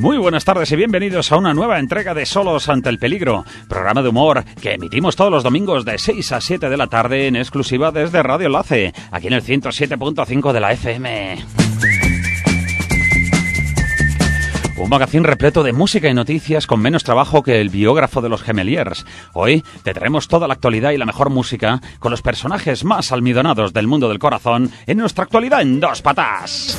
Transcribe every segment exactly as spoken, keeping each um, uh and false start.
Muy buenas tardes y bienvenidos a una nueva entrega de Solos ante el Peligro, programa de humor que emitimos todos los domingos de seis a siete de la tarde en exclusiva desde Radio Enlace, aquí en el ciento siete punto cinco de la F M. Un magazín repleto de música y noticias con menos trabajo que el biógrafo de los Gemeliers. Hoy te traemos toda la actualidad y la mejor música con los personajes más almidonados del mundo del corazón en nuestra actualidad en dos patas.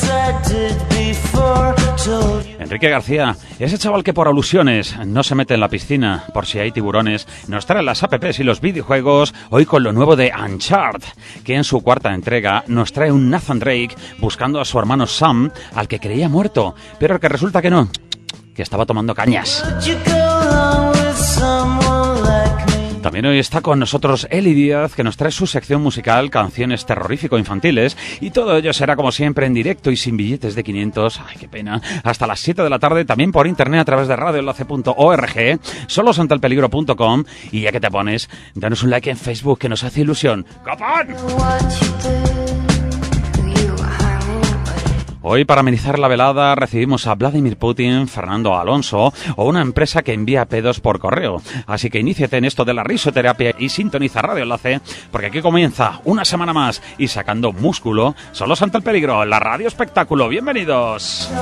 Enrique García, ese chaval que por alusiones no se mete en la piscina por si hay tiburones, nos trae las apps y los videojuegos hoy con lo nuevo de Uncharted, que en su cuarta entrega nos trae un Nathan Drake buscando a su hermano Sam, al que creía muerto, pero que resulta que no, que estaba tomando cañas. También hoy está con nosotros Eli Díaz, que nos trae su sección musical Canciones terrorífico-infantiles, y todo ello será como siempre en directo y sin billetes de quinientos, ay qué pena, hasta las siete de la tarde, también por internet a través de radio enlace punto org, solos ante el peligro punto com, y ya que te pones, danos un like en Facebook que nos hace ilusión. ¡Copón! Hoy, para amenizar la velada, recibimos a Vladimir Putin, Fernando Alonso o una empresa que envía pedos por correo. Así que iníciate en esto de la risoterapia y sintoniza Radio Enlace, porque aquí comienza una semana más y sacando músculo, Solos ante el Peligro, la radio espectáculo. ¡Bienvenidos!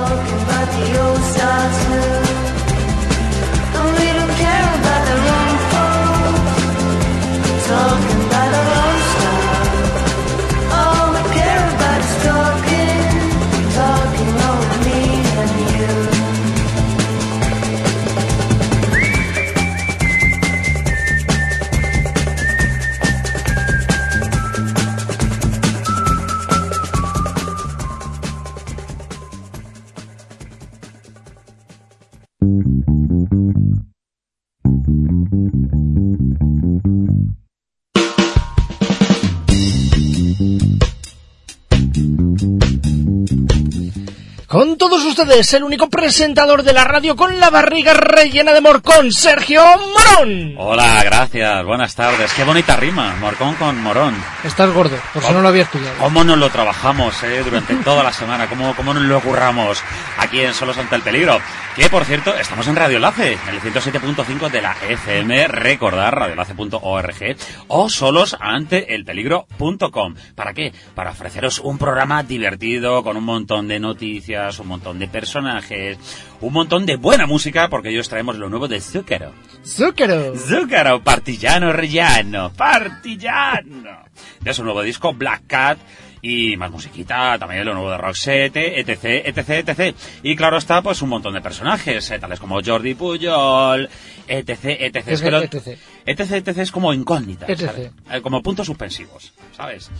Con todos ustedes, el único presentador de la radio con la barriga rellena de morcón, Sergio Morón. Hola, gracias, buenas tardes. Qué bonita rima, morcón con morón. Estás gordo, por si no lo había estudiado. ¿Cómo nos lo trabajamos eh, durante toda la semana? ¿Cómo, cómo nos lo curramos aquí en Solos ante el Peligro? Que, por cierto, estamos en Radio Enlace, en el ciento siete punto cinco de la F M, recordar, radio enlace punto org, o solos ante el peligro punto com. ¿Para qué? Para ofreceros un programa divertido, con un montón de noticias, un montón de personajes, un montón de buena música, porque hoy os traemos lo nuevo de Zúcaro. Zúcaro. Zúcaro, Partillano Rellano, Partillano. De su nuevo disco, Black Cat, y más musiquita, también lo nuevo de Roxette, etc, etc, etc. Y claro está, pues un montón de personajes, eh, tales como Jordi Pujol, etc, etc. Es que lo, etc, etc, etc es como incógnita, ¿sabes? Eh, como puntos suspensivos, ¿sabes?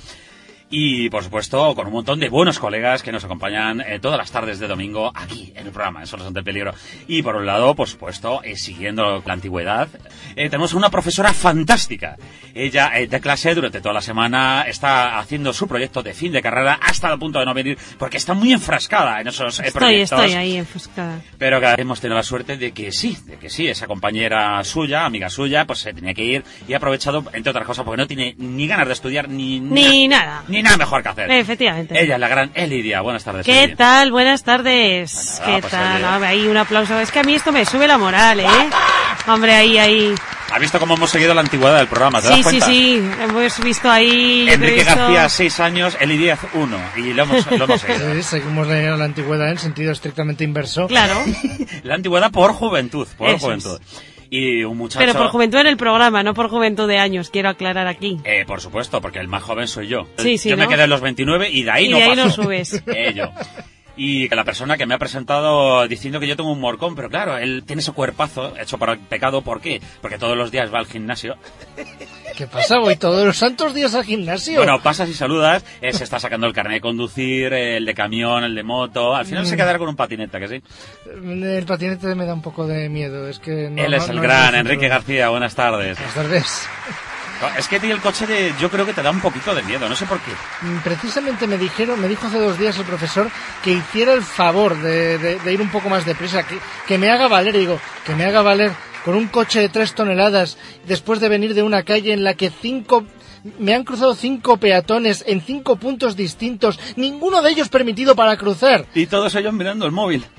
Y, por supuesto, con un montón de buenos colegas que nos acompañan eh, todas las tardes de domingo aquí en el programa, en Solos ante el Peligro. Y, por un lado, por supuesto, eh, siguiendo la antigüedad, eh, tenemos una profesora fantástica. Ella, eh, de clase, durante toda la semana, está haciendo su proyecto de fin de carrera, hasta el punto de no venir, porque está muy enfrascada en esos eh, estoy, proyectos. Estoy ahí enfrascada. Pero que hemos tenido la suerte de que sí, de que sí, esa compañera suya, amiga suya, pues se tenía que ir y ha aprovechado, entre otras cosas, porque no tiene ni ganas de estudiar, ni... Ni na- nada. Ni nada mejor que hacer. Efectivamente. Ella es la gran Eli Díaz. Buenas tardes. ¿Qué Eli. tal? Buenas tardes. Nada, ¿Qué pues, tal? oye. A ver, ahí un aplauso. Es que a mí esto me sube la moral, ¿eh? Hombre, ahí, ahí. ¿Has visto cómo hemos seguido la antigüedad del programa? ¿Te Sí, das sí, cuenta? sí. Hemos visto ahí... yo Enrique he visto... García, seis años, Eli Díaz, uno. Y lo hemos, lo hemos seguido. Sí, seguimos leyendo la antigüedad en sentido estrictamente inverso. Claro. La antigüedad por juventud, por Eso juventud. Y un muchacho... Pero por juventud en el programa, no por juventud de años, quiero aclarar aquí. Eh, por supuesto, porque el más joven soy yo. Sí, sí, Yo me ¿no? quedé en los veintinueve y de ahí Y no de ahí paso. no subes. Eh, yo. Y que la persona que me ha presentado diciendo que yo tengo un morcón, pero claro, él tiene ese cuerpazo hecho para el pecado. ¿Por qué? Porque todos los días va al gimnasio. ¿Qué pasa? Voy todos los santos días al gimnasio. Bueno, pasas y saludas, eh, se está sacando el carnet de conducir, eh, el de camión, el de moto. Al final mm. se quedará con un patinete, ¿que sí? El patinete me da un poco de miedo. Es que no, Él es no, el no gran es Enrique García, buenas tardes. Buenas tardes. Es que tío, el coche de, yo creo que te da un poquito de miedo, no sé por qué. Precisamente me dijeron, me dijo hace dos días el profesor que hiciera el favor de, de, de ir un poco más deprisa, que, que me haga valer, y digo, que me haga valer con un coche de tres toneladas después de venir de una calle en la que cinco... Me han cruzado cinco peatones en cinco puntos distintos, ninguno de ellos permitido para cruzar. Y todos ellos mirando el móvil.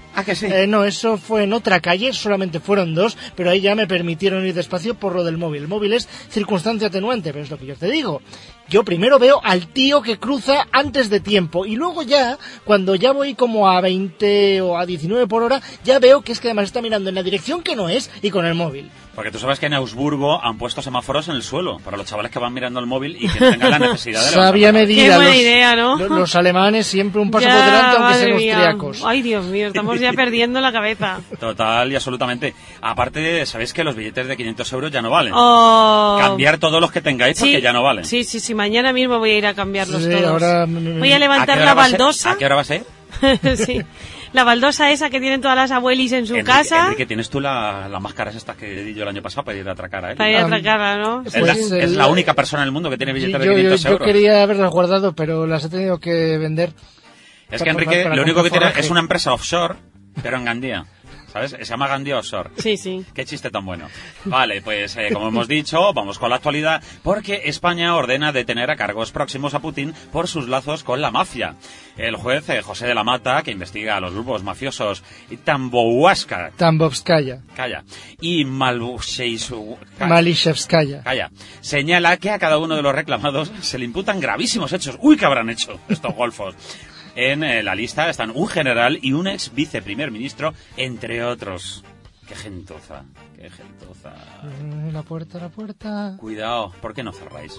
Ah, que sí. Eh, no, eso fue en otra calle, solamente fueron dos, pero ahí ya me permitieron ir despacio por lo del móvil. El móvil es circunstancia atenuante, pero es lo que yo te digo. Yo primero veo al tío que cruza antes de tiempo y luego ya, cuando ya voy como a veinte o a diecinueve por hora, ya veo que es que además está mirando en la dirección que no es y con el móvil. Porque tú sabes que en Augsburgo han puesto semáforos en el suelo para los chavales que van mirando el móvil y que tengan la necesidad de Sabia medida. Qué buena los, idea, ¿no? Los, los alemanes siempre un paso Ya, por delante, aunque sean madre mía. austriacos. Ay, Dios mío, estamos ya perdiendo la cabeza. Total y absolutamente. Aparte, sabéis que los billetes de quinientos euros ya no valen. Oh. Cambiar todos los que tengáis porque Sí, ya no valen. Sí, sí, sí, mañana mismo voy a ir a cambiarlos Sí, todos. ahora me- me- Voy a ¿A qué levantar hora la va a ser? baldosa. ¿A qué hora va a ser? Sí. La baldosa esa que tienen todas las abuelis en su Enrique, casa. Enrique, ¿tienes tú la- las máscaras estas que di yo el año pasado para ir a atracar a él? Para ir a Um, atracarla, ¿no? Es, pues la, el- es la única persona en el mundo que tiene billetes yo, de yo, quinientos yo euros. quería haberlas guardado, pero las he tenido que vender. Es para- que Enrique para lo único que comprar tiene forraje. es una empresa offshore, pero en Gandía. ¿Sabes? Se llama Gandía Offshore. Sí, sí. Qué chiste tan bueno. Vale, pues eh, como hemos dicho, vamos con la actualidad, porque España ordena detener a cargos próximos a Putin por sus lazos con la mafia. El juez eh, José de la Mata, que investiga a los grupos mafiosos Tambouaska, Tambovskaya, calla, y Malbusheisu... Malishevskaya. Calla. Señala que a cada uno de los reclamados se le imputan gravísimos hechos. Uy, ¿qué habrán hecho estos golfos? En eh, la lista están un general y un ex viceprimer ministro, entre otros. Qué gentoza, qué gentoza. Mm, La puerta, la puerta. Cuidado, ¿por qué no cerráis?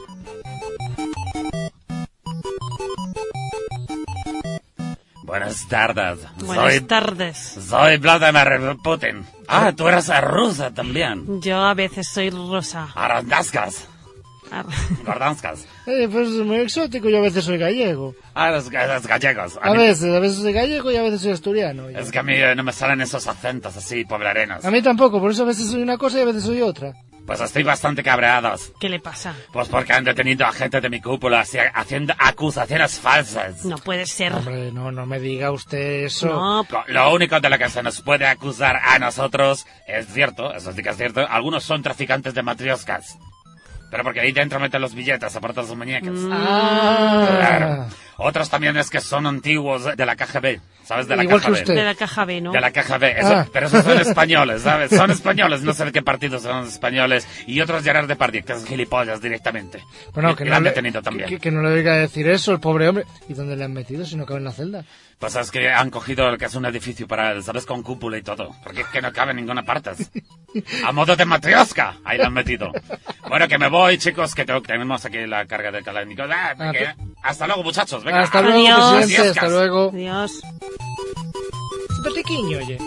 Buenas tardes. Buenas soy, tardes. soy Vladimir Putin. Ah, tú eres rusa también. Yo a veces soy rosa. Arandaskas. Ar- Gordanskas. Eh, pues es muy exótico, yo a veces soy gallego. Ah, los, los gallegos. A mí- veces, a veces soy gallego y a veces soy asturiano. yo. Es que a mí eh, no me salen esos acentos así, poblarenos. A mí tampoco, por eso a veces soy una cosa y a veces soy otra. Pues estoy bastante cabreado. ¿Qué le pasa? Pues porque han detenido a gente de mi cúpula así, haciendo acusaciones falsas. No puede ser. Hombre, no, no me diga usted eso. No, Lo- Lo único de lo que se nos puede acusar a nosotros es cierto, eso sí que es cierto, algunos son traficantes de matrioscas. Pero porque ahí dentro meten los billetes, aparte de sus muñecas. Ah. Claro. Otros también es que son antiguos de la K G B, ¿sabes? De la Igual K G que B. usted. de la caja B, ¿no? De la K G B, eso- Ah. pero esos son españoles, ¿sabes? Son españoles, no sé de qué partido son españoles. Y otros Gerard Depardieu, que son gilipollas directamente. Bueno, Y- que y no lo han le- detenido también. Que, que no le oiga decir eso, el pobre hombre. ¿Y dónde le han metido si no cabe en la celda? Pues es que han cogido el que es un edificio para él, ¿sabes? Con cúpula y todo. Porque es que no cabe en ninguna parte. A modo de matrioska, ahí lo han metido. Bueno, que me voy, chicos, que tengo- tenemos aquí la carga del calánico. Ah, Ah, que- hasta luego, muchachos. Venga. Hasta luego, Adiós. presidente, Adiós, hasta Cas. luego. Dios. Simpatiquiño, oye.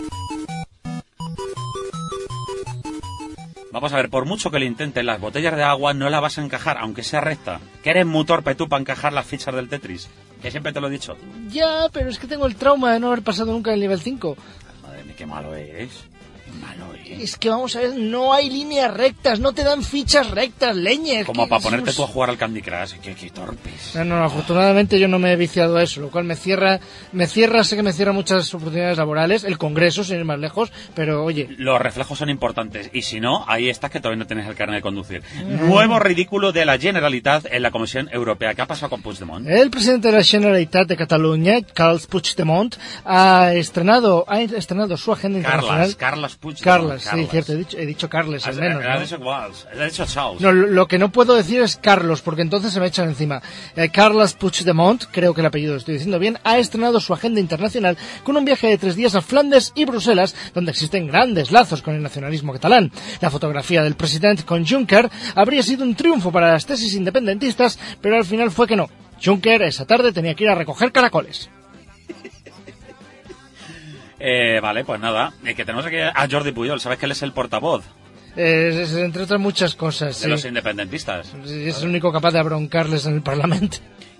Vamos a ver, por mucho que lo intentes, las botellas de agua no la vas a encajar, aunque sea recta. Que eres muy torpe tú para encajar las fichas del Tetris. Que siempre te lo he dicho. Ya, pero es que tengo el trauma de no haber pasado nunca el nivel cinco. Madre mía, qué malo es. Qué malo es. Es que vamos a ver, no hay líneas rectas, no te dan fichas rectas, leñes. Como ¿Qué- para ponerte es- tú a jugar al Candy Crush. Qué, qué torpes. No, no, afortunadamente yo no me he viciado a eso, lo cual me cierra, me cierra, sé que me cierra muchas oportunidades laborales, el Congreso, sin ir más lejos, pero oye, Los reflejos son importantes. Y si no, ahí estás que todavía no tienes el carnet de conducir. Nuevo ridículo de la Generalitat en la Comisión Europea. ¿Qué ha pasado con Puigdemont? el presidente de la Generalitat de Cataluña, Carles Puigdemont, ha estrenado, ha estrenado su agenda internacional. Carlas, Carlas Puigdemont. Carles, sí, cierto, he dicho, he dicho Carles, al Has- menos. le has ¿no? dicho Walls, le has dicho Charles. No, lo lo que no puedo decir es Carlos, porque entonces se me echan encima. Eh, Carles Puigdemont, creo que el apellido lo estoy diciendo bien, ha estrenado su agenda internacional con un viaje de tres días a Flandes y Bruselas, donde existen grandes lazos con el nacionalismo catalán. La fotografía del presidente con Juncker habría sido un triunfo para las tesis independentistas, pero al final fue que no. Juncker esa tarde tenía que ir a recoger caracoles. Eh, vale, pues nada. Eh, que tenemos aquí a Jordi Puyol. ¿Sabes que él es el portavoz Eh, es- entre otras muchas cosas, de sí. los independentistas? Sí, es el único capaz de abroncarles en el Parlamento.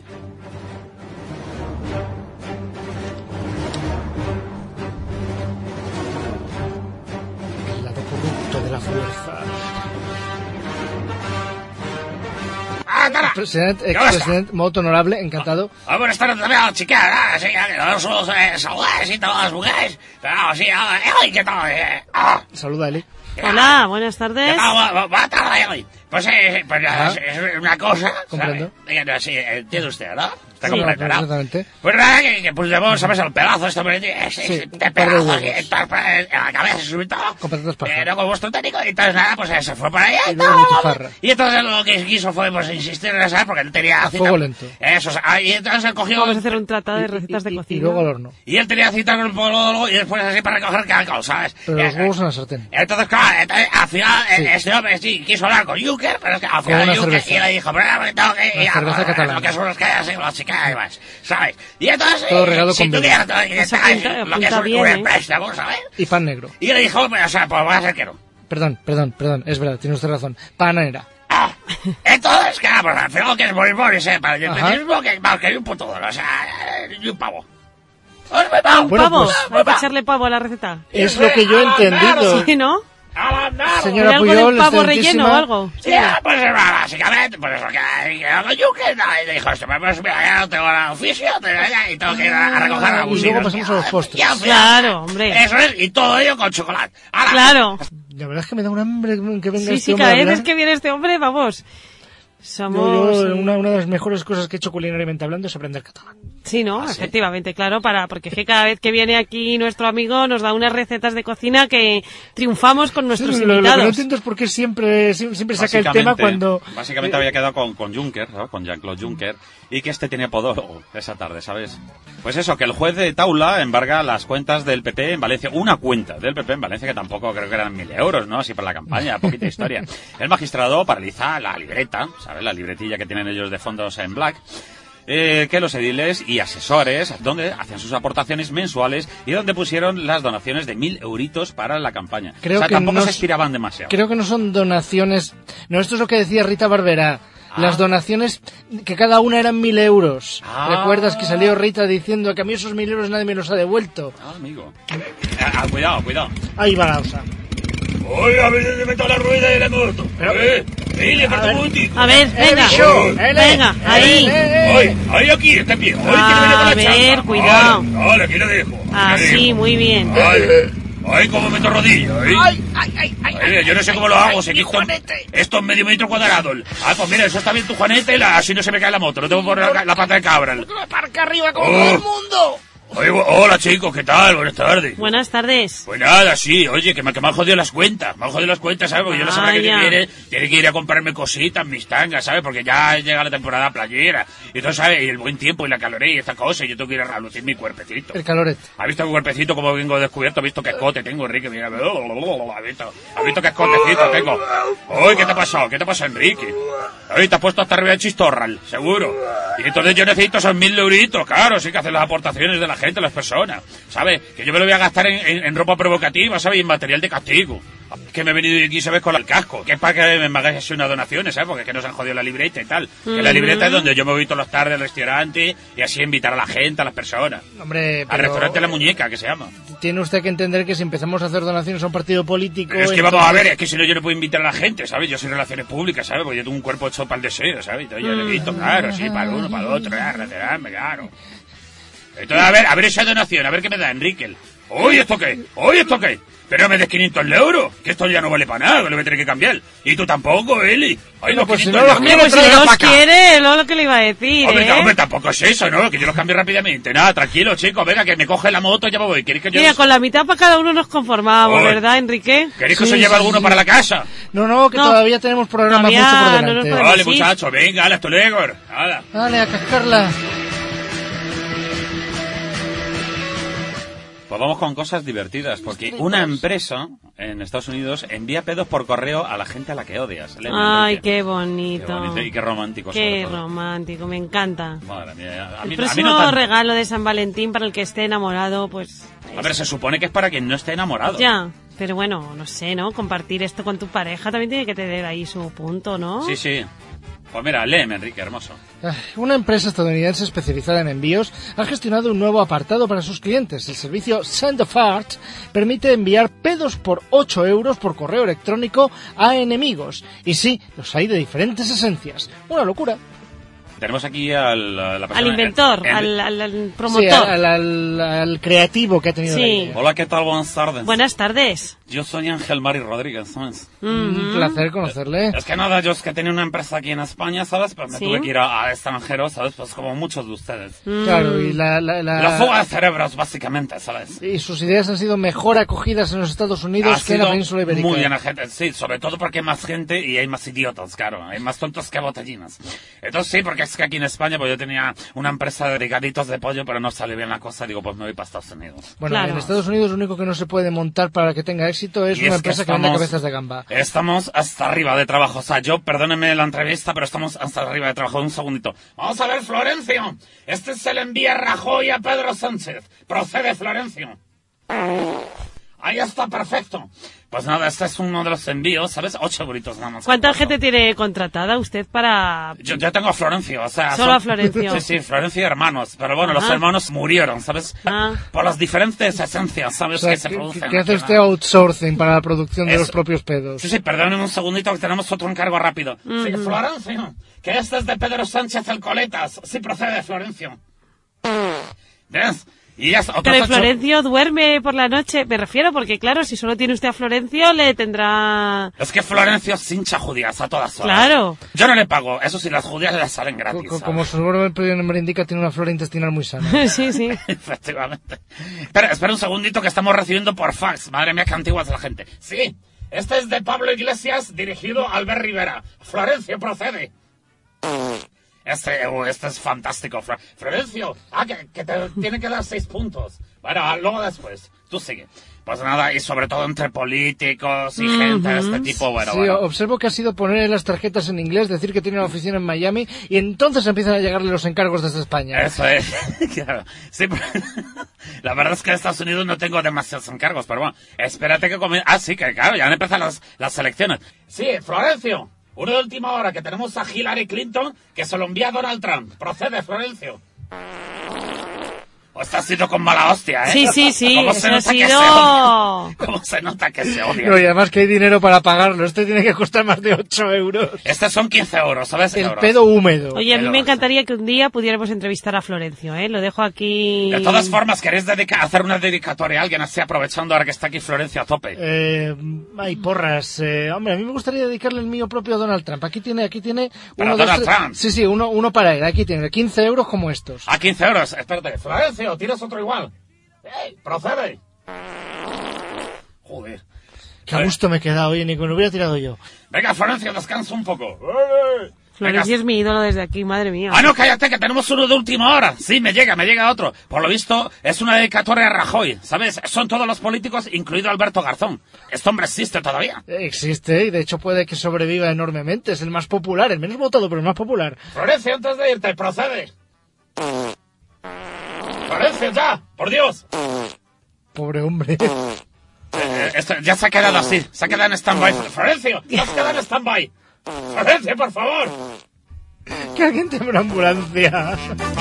El lado corrupto de la fuerza. ¡Ah, cara! Presidente, ¿Qué pasa? expresidente, moto honorable, encantado. Ah, buenas tardes también, chica. Ah, sí, que no somos eh, saludados y todas las mujeres. Pero sí, ah, ay, ¿qué tal? Eh, ah. Saluda, Eli. Hola, buenas tardes. Buenas tardes. Pues, eh, pues Ah. es, es una cosa, Comprendo. ¿sabes? Eh, Sí, entiende usted, ¿no? Está Sí. comprendiendo, ¿no? Exactamente. Pues nada, que, que puigdemont, ¿sabes? El pedazo este, hombre, ese, Sí, ese un te par de pedazo huevos. aquí, está en la cabeza, se subió todo. Con patatas paja. Eh, no con vuestro técnico, y entonces nada, pues eh, se fue para allá Y y luego tal. butifarra. Y entonces lo que quiso fue, pues, insistir en esa, porque él tenía A cita. fuego lento. Eso, o sea, y entonces él cogió... Vamos a hacer un tratado de Y- recetas y- de y- cocina. Y luego al horno. Y él tenía cita con el podólogo y después así para recoger cálculo, ¿sabes? Pero Y, los eh, huevos en la sartén. Entonces, claro, entonces, al final, Sí. eh, este hombre sí quiso hablar con Juncker, pero es que al Con final una Juncker cerveza. y le dijo, pero no, tengo que ir Una a- cerveza a- catalana. lo que son los que hay, las chicas y demás, ¿sabes? Y entonces, Todo eh, regado si con tú vino. quieres, todo- Eso ¿sabes? apunta- lo que apunta es un, bien, un ¿eh? préstamo, ¿sabes? Y pan negro. Y le dijo, pues, o sea, pues va a ser que no. Perdón, perdón, perdón. Es verdad, tiene usted razón. Panera. Ah, entonces, claro, pues al final lo que es morir, morir, ¿eh? Para el Ajá. mismo que, vamos, que hay un puto dólar, o sea, eh, y un pavo. ¡Os me pavo! Un Bueno, pavo, pues- hay que echarle pavo a la receta. Es lo que yo he entendido. Sí, ¿no? ¡A la Señora ¿Hay algo Puyol, de pavo excelentísima. relleno o algo? Sí, pues eh, básicamente, pues eso, que que hago yo que nada, y le dijo esto, pues mira, ya no tengo el oficio, tengo ya, y tengo que ir a, a recoger Ah, a y abusinos. luego pasamos a los postres. Y al final, Claro, hombre. Eso es, y todo ello con chocolate. ¡Hala! Claro. La verdad es que me da un hambre que venga Sí, este sí, hombre a cada vez hablar. es que viene este hombre, vamos. Yo- Somos... yo, una, una de las mejores cosas que he hecho culinariamente hablando es aprender catalán. Sí, ¿no? ¿Ah, sí? Efectivamente, claro, para porque es que cada vez que viene aquí nuestro amigo nos da unas recetas de cocina que triunfamos con nuestros lo, lo que no invitados. entiendo es por qué siempre, siempre siempre saca el tema cuando... Básicamente había quedado con, con Juncker, ¿no? Con Jean-Claude Juncker, y que este tenía podólogo esa tarde, ¿sabes? Pues eso, que el juez de Taula embarga las cuentas del P P en Valencia, una cuenta del P P en Valencia, que tampoco creo que eran mil euros, ¿no? Así para la campaña, poquita historia. El magistrado paraliza la libreta, ¿sabes? La libretilla que tienen ellos de fondos en black. Eh, que los ediles y asesores, donde hacían sus aportaciones mensuales y donde pusieron las donaciones de mil euritos para la campaña. Creo o sea, que tampoco no se es- estiraban demasiado. Creo que no son donaciones... No, esto es lo que decía Rita Barberá. Ah. Las donaciones, que cada una eran mil euros. Ah. ¿Recuerdas que salió Rita diciendo que a mí esos mil euros nadie me los ha devuelto? Ah, amigo. Ah, ah, cuidado, cuidado. Ahí va la osa. Oye, a ver si me meto la rueda de la moto. Eh, eh, le falta un momentito. A ver, venga. bicho, ele, Venga, ahí. Oye, ahí aquí, este pie. Oye, que A me meto la ver, chapa. cuidado. Vale, vale, aquí lo dejo. Aquí lo Así, dejo. muy bien. Ay, ay, cómo meto rodillas, ¿eh? ¡Ay, ay, ay! ay, Ay, yo no sé cómo lo hago, sé que esto, esto es medio metro cuadrado. Ah, pues mira, eso está bien tu Juanete, la- así no se me cae la moto, no tengo que poner la, la pata de cabra. me parca arriba como Oh. todo el mundo! Oye, bu- hola chicos, ¿qué tal? Buenas tardes. Buenas tardes. Pues nada, sí, oye, que me, que me han jodido las cuentas, me han jodido las cuentas, ¿sabes? Porque yo la semana que Vaya. viene tiene que ir a comprarme cositas, mis tangas, ¿sabes? Porque ya llega la temporada playera, y entonces, ¿sabes? Y el buen tiempo y la caloré y esta cosa, y yo tengo que ir a relucir mi cuerpecito. El calorete. ¿Has visto mi cuerpecito como vengo descubierto? ¿Has visto qué escote tengo, Enrique? Mira, ¿has visto? ¿Has visto qué escotecito tengo? Uy, ¿qué te ha pasado? ¿Qué te pasa, Enrique? Ay, te has puesto hasta arriba de chistorral, seguro. Y entonces yo necesito esos mil euritos, claro, sí que hacen las aportaciones de la gente, las personas, ¿sabes? Que yo me lo voy a gastar en, en, en ropa provocativa, ¿sabes? Y en material de castigo. Que me he venido aquí, ¿sabes? Con el casco. Que es para que me hagáis así unas donaciones, ¿sabes? Porque es que nos han jodido la libreta y tal. Que la libreta es donde yo me voy todas las tardes al restaurante y así invitar a la gente, a las personas. Hombre, Al pero restaurante La Muñeca, que se llama. tiene usted que entender que si empezamos a hacer donaciones a un partido político... Pero es que entonces- vamos a ver, es que si no yo no puedo invitar a la gente, ¿sabes? Yo soy relaciones públicas, ¿sabes? Porque yo tengo un cuerpo hecho para el deseo, ¿sabes? Entonces yo le invito, claro, sí, para el uno, para el otro, ya, retirarme, claro. Entonces, a ver, a ver esa donación, a ver qué me da Enrique. Oye, ¿esto qué? Oye, ¿esto qué? Pero no me des quinientos euros, que esto ya no vale para nada, que lo voy a tener que cambiar. Y tú tampoco, Eli. Ay, No, los pues si quinientos no los euros. Hombre, pues si traiga no pa' los acá. quiere, no lo que le iba a decir, Hombre, ¿eh? hombre, tampoco es eso, ¿no? Que yo los cambio rápidamente. Nada, tranquilo, chicos, venga, que me coge la moto y ya me voy. ¿Queréis que yo... Mira, con la mitad para cada uno nos conformábamos, Oye. ¿verdad, Enrique? ¿Queréis que Sí, se lleve sí, alguno sí. para la casa? No, no, que No. todavía tenemos programa Todavía mucho por no nos delante. podemos- Vale, sí. muchachos, venga, hasta luego. Nada. Dale, a cascarla. Pues vamos con cosas divertidas, porque una empresa en Estados Unidos envía pedos por correo a la gente a la que odias. Léeme, Ay, Enrique. qué Qué bonito. bonito y qué romántico. sobre Qué todo. romántico, me encanta. Madre mía, a El mí, a mí próximo no tanto. regalo de San Valentín para el que esté enamorado, pues... A ver, se supone que es para quien no esté enamorado. Ya, pero bueno, no sé, ¿no? Compartir esto con tu pareja también tiene que tener ahí su punto, ¿no? Sí, sí. Pues mira, léeme, Enrique, hermoso. Ay, Una empresa estadounidense especializada en envíos ha gestionado un nuevo apartado para sus clientes. El servicio Send a Fart permite enviar pedos por ocho euros por correo electrónico a enemigos. Y sí, los hay de diferentes esencias. Una locura. Tenemos aquí al, a la persona... Al inventor, en- al, al- al Sí, promotor. al, al- al creativo que ha tenido Sí. la idea. Hola, ¿qué tal? Buenas tardes. Buenas tardes. Yo soy Ángel Mari Rodríguez, ¿sabes? Un placer conocerle. Es que nada, yo es que tenía una empresa aquí en España, ¿sabes? Pues me ¿Sí? tuve que ir a, a extranjero, ¿sabes? Pues como muchos de ustedes. Claro, y la, la, la... La fuga de cerebros, básicamente, ¿sabes? Y sus ideas han sido mejor acogidas en los Estados Unidos Ha que en la sido península ibérica. muy bien, la gente, sí, sobre todo porque hay más gente y hay más idiotas, claro. Hay más tontos que botellinas. Entonces sí, porque es que aquí en España, pues yo tenía una empresa de gaditos de pollo, pero no salió bien la cosa, digo, pues me voy para Estados Unidos. Bueno, Claro. en Estados Unidos lo único que no se puede montar para que tenga éxito es Y una es que empresa que vende estamos- cabezas de gamba. Estamos hasta arriba de trabajo. O sea, yo, perdóneme la entrevista, pero estamos hasta arriba de trabajo. Un segundito. Vamos a ver, Florencio. Este se le envía Rajoy a Pedro Sánchez. Procede, Florencio. Ahí está, perfecto. Pues nada, este es uno de los envíos, ¿sabes? Ocho euritos nada más. ¿Cuánta gente tiene contratada usted para...? Yo, yo tengo a Florencio, o sea... Solo a Florencio. Sí, sí, Florencio y hermanos. Pero bueno, los Ajá. hermanos murieron, ¿sabes? Ah. Por las diferentes esencias, ¿sabes? O sea, que se que, producen. que hace aquí, usted ¿no? outsourcing para la producción de Eso. los propios pedos. Sí, sí, perdónenme un segundito que tenemos otro encargo rápido. Sí, Florencio, que este es de Pedro Sánchez el Coletas. Sí, procede, Florencio. ¿Ves? Y ya está. Otros Pero ocho- Florencio duerme por la noche, me refiero, porque claro, si solo tiene usted a Florencio, le tendrá... Es que Florencio es hincha judías a todas horas. Claro. Yo no le pago. Eso sí, las judías le salen gratis. Co- co- ¿sabes? Como su nombre indica, tiene una flora intestinal muy sana. Sí, sí. Efectivamente. Espera, espera un segundito que estamos recibiendo por fax. Madre mía, qué antigua es la gente. Sí, este es de Pablo Iglesias, dirigido a Albert Rivera. Florencio, procede. Este, uh, este es fantástico. Flo- Florencio, ah, que, que te tiene que dar seis puntos. Bueno, luego después. Tú sigue. Pues nada, y sobre todo entre políticos y gente de este tipo, bueno, Sí, bueno. observo que ha sido poner las tarjetas en inglés, decir que tiene una oficina en Miami, y entonces empiezan a llegarle los encargos desde España. Eso es, claro. Sí, pero- la verdad es que en Estados Unidos no tengo demasiados encargos, pero bueno, espérate que comience. Ah, sí, que claro, ya han empezado las, las elecciones. Sí, Florencio, uno de última hora que tenemos a Hillary Clinton que se lo envía a Donald Trump. Procede, Florencio. O está sido con mala hostia, ¿eh? Sí, sí, sí, ¿Cómo eso se ha nota que se sido... odia? ¿Cómo se nota que se odia? No, y además que hay dinero para pagarlo. Este tiene que costar más de ocho euros. Estos son quince euros, ¿sabes? El Euros. pedo húmedo. Oye, a mí Pero- me encantaría que un día pudiéramos entrevistar a Florencio, ¿eh? Lo dejo aquí... De todas formas, ¿queréis dedica- hacer una dedicatoria a alguien así aprovechando ahora que está aquí Florencio a tope? Eh, hay porras. Eh, hombre, a mí me gustaría dedicarle el mío propio a Donald Trump. Aquí tiene, aquí tiene ¿Para uno, dos, Donald tres- Trump? Sí, sí, uno, uno para él. Aquí tiene quince euros como estos. A quince euros. Espérate, Florencio, ¿tienes otro igual? ¡Ey, procede! Joder. Qué a gusto me he quedado, oye, ni que me lo hubiera tirado yo. Venga, Florencio, descansa un poco. Florencio Venga. es mi ídolo desde aquí, madre mía. Ah, no, cállate, que tenemos uno de última hora. Sí, me llega, me llega otro. Por lo visto, es una dedicatoria a Rajoy, ¿sabes? Son todos los políticos, incluido Alberto Garzón. Este hombre existe todavía. Existe y de hecho puede que sobreviva enormemente. Es el más popular, el menos votado, pero el más popular. Florencio, antes de irte, procede. Florencio, ya, por Dios. Pobre hombre. Eh, esto ya se ha quedado así, se ha quedado en stand-by. Florencio, te has quedado en stand-by. Florencio, por favor. Que alguien tenga una ambulancia.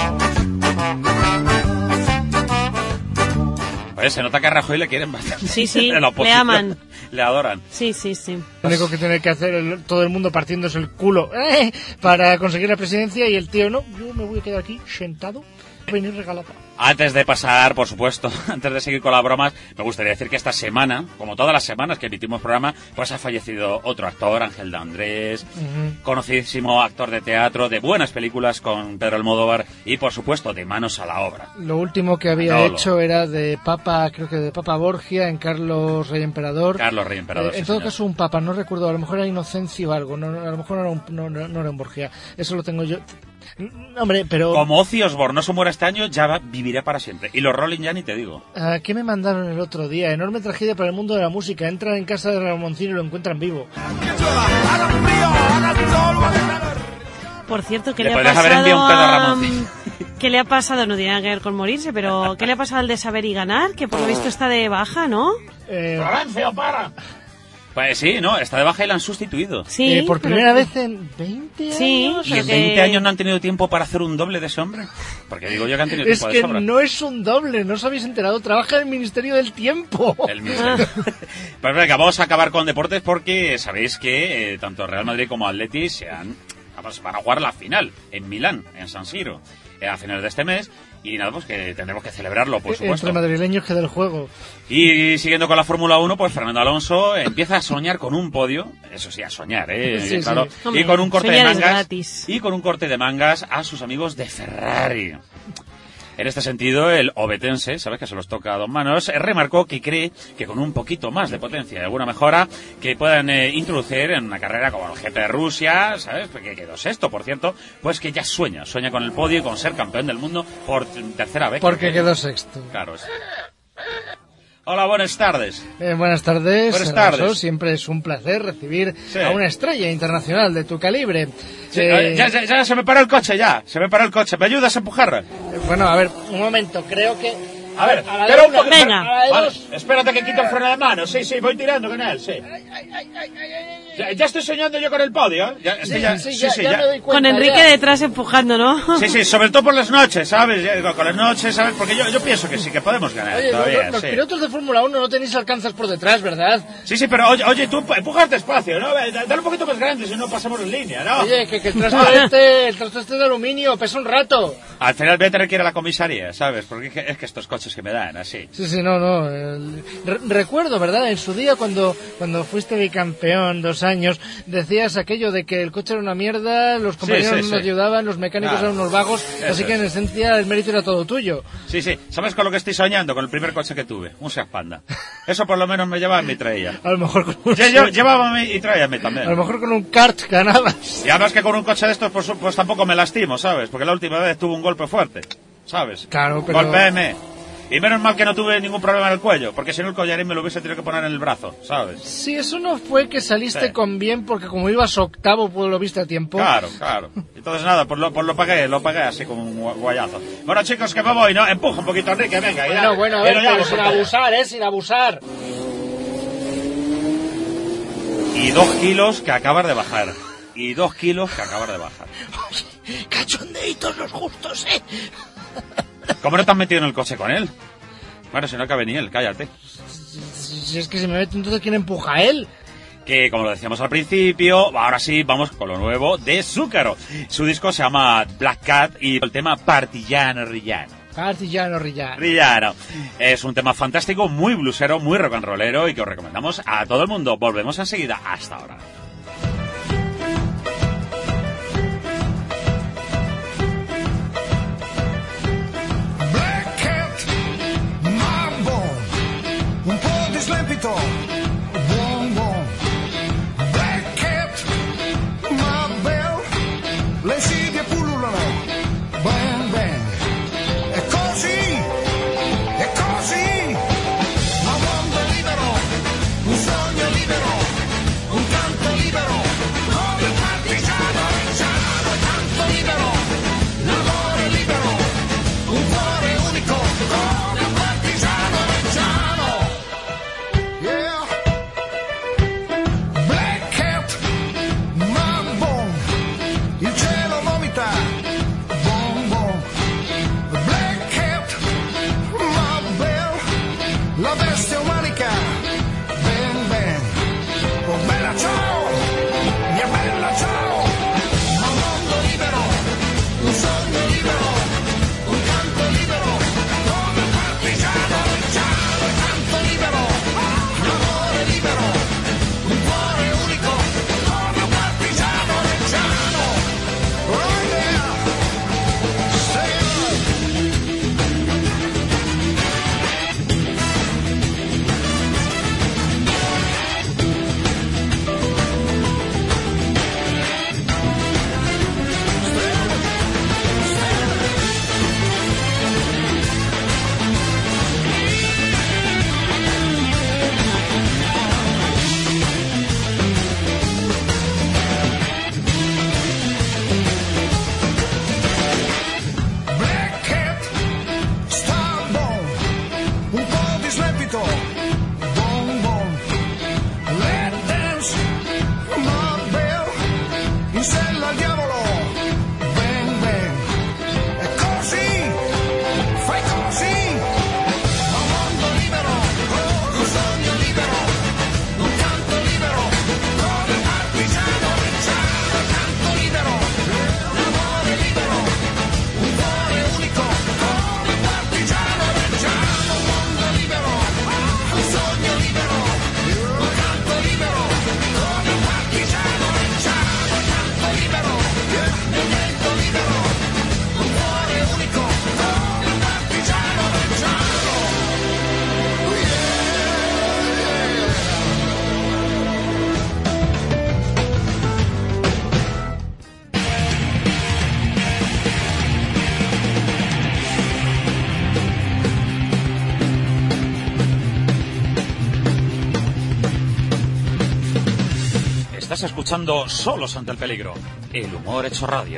Oye, se nota que a Rajoy le quieren bastante. Sí, sí, En la le oposición. aman. Le adoran. Sí, sí, sí. Lo único que tiene que hacer el- todo el mundo partiéndose el culo ¡eh! para conseguir la presidencia y el tío no, yo me voy a quedar aquí sentado, venir regalado. Antes de pasar, por supuesto, antes de seguir con las bromas, me gustaría decir que esta semana, como todas las semanas que emitimos programa, pues ha fallecido otro actor, Ángel de Andrés, Ujú. conocidísimo actor de teatro, de buenas películas con Pedro Almodóvar y, por supuesto, de manos a la obra. Lo último que había Manolo. hecho era de Papa, creo que de Papa Borgia en Carlos Rey Emperador. Carlos Rey Emperador, Eh, sí, en todo señor. caso un Papa, no recuerdo, a lo mejor era Inocencio o algo, no, no, a lo mejor no era un, no, no- no era un Borgia. Eso lo tengo yo. Mm, Hombre, pero Como Ozzy Osbourne no se muere este año, ya va- vivirá para siempre. Y los Rolling ya ni te digo. ¿a qué me mandaron el otro día? Enorme tragedia para el mundo de la música. Entran en casa de Ramoncín y lo encuentran vivo. Por cierto, ¿qué Le le, ha podrías haber pasado enviado un pedo a a... Ramoncín. ¿Qué le ha pasado? No tiene nada que ver con morirse, pero ¿qué le ha pasado al de saber y ganar? Que por lo visto está de baja, ¿no? Eh, ¡Florencio, para! Pues sí, no, está de baja y la han sustituido. Sí. eh, por pero- primera vez en veinte años. Sí, ¿Y pero en que- veinte años no han tenido tiempo para hacer un doble de ese hombre? Porque digo yo que han tenido Es tiempo de que sobra. no es un doble, no os habéis enterado. Trabaja en el Ministerio del Tiempo. El ministerio. Pues venga, vamos a acabar con deportes porque sabéis que eh, tanto Real Madrid como Atleti se han, vamos, van a jugar la final en Milán, en San Siro. eh, a finales de este mes. Y nada, pues que tendremos que celebrarlo, por supuesto. Entre madrileños que del juego. Y siguiendo con la Fórmula uno, pues Fernando Alonso empieza a soñar con un podio, eso sí, a soñar, ¿eh? Sí, claro. sí. Hombre, y con un corte de soñar es mangas. gratis. Y con un corte de mangas a sus amigos de Ferrari. En este sentido, el obetense, ¿sabes?, que se los toca a dos manos, remarcó que cree que con un poquito más de potencia y alguna mejora que puedan eh, introducir en una carrera como el G P de Rusia, ¿sabes?, que quedó sexto, por cierto, pues que ya sueña, sueña con el podio y con ser campeón del mundo por tercera vez. Porque quedó sexto. Claro, sí. Hola, buenas tardes. Eh, buenas tardes. Buenas Alonso. tardes. Siempre es un placer recibir Sí. a una estrella internacional de tu calibre. Sí, Eh, ya, ya, ya se me paró el coche, ya. Se me paró el coche. ¿Me ayudas a empujar? eh, bueno, a ver, un momento. Creo que... A ver, a la pero de un una, poquito. Venga. a la de Vale, dos. espérate que quito el freno de mano. Sí, sí, voy tirando con él, sí. Ya, ya estoy soñando yo con el podio, ¿eh? Ya, es que Sí, ya, sí, sí, ya, sí, ya ya. me doy Con cuenta, Enrique ya. detrás empujando, ¿no? Sí, sí, sobre todo por las noches, ¿sabes? Ya, con las noches, ¿sabes? Porque yo, yo pienso que sí, que podemos ganar Oye, todavía, los, los sí. pilotos de Fórmula uno no tenéis alcanzas por detrás, ¿verdad? Sí, sí, pero oye, oye, tú empujas despacio, ¿no? Dale un poquito más grande, si no pasamos en línea, ¿no? Oye, que, que el trasto este, el trasto este de aluminio pesa un rato. Al final voy a tener que ir a la comisaría, ¿sabes? Porque es que, es que estos coches que me dan, así. Sí, sí, no, no. el- re- recuerdo, ¿verdad? En su día, cuando, cuando fuiste bicampeón, dos años, decías aquello de que el coche era una mierda, los compañeros sí, no sí. nos ayudaban, los mecánicos Claro. eran unos vagos, Eso así que en es. esencia el mérito era todo tuyo. Sí, sí. ¿Sabes con lo que estoy soñando? Con el primer coche que tuve, un Seat Panda. Eso por lo menos me llevaba en mi traía. A lo mejor con un, Lle- lle- Llevaba mi- y tráiame a lo también. mejor con un kart ganabas. Y además que con un coche de estos, pues, pues tampoco me lastimo, ¿sabes? Porque la última vez tuve un golpe fuerte, ¿sabes? Claro, pero- Golpéeme. Y menos mal que no tuve ningún problema en el cuello, porque si no el collarín me lo hubiese tenido que poner en el brazo, ¿sabes? Sí, eso no fue que saliste Sí. con bien, porque como ibas octavo, pues lo viste a tiempo. Claro, claro. Entonces nada, pues lo, pues lo pagué, lo pagué así como un gua- guayazo. Bueno, chicos, que me voy, ¿no? Empuja un poquito, Enrique, venga. y ya- Bueno, bueno, a y ver, lo pero llamo sin por todo. abusar, ¿eh? Sin abusar. Y dos kilos que acabas de bajar. Y dos kilos que acabas de bajar. Cachondeitos los justos, ¿eh? ¿Cómo no te has metido en el coche con él? Bueno, si no cabe ni él, cállate. Si es que si me meto, entonces ¿quién empuja a él? Que, como lo decíamos al principio, ahora sí vamos con lo nuevo de Zúcaro. Su disco se llama Black Cat y el tema Partillano Rillano. Partillano Rillano. Rillano. Es un tema fantástico, muy blusero, muy rock and rollero y que os recomendamos a todo el mundo. Volvemos enseguida. Hasta ahora. Black Cat, Mambo, un po' di slempito, buon buon. Black Cat, ma bell, le insidie pullulano, ben ben. E così, e così, ma un mondo libero, un sogno libero, un canto libero. Estás escuchando Solos ante el peligro, el humor hecho radio.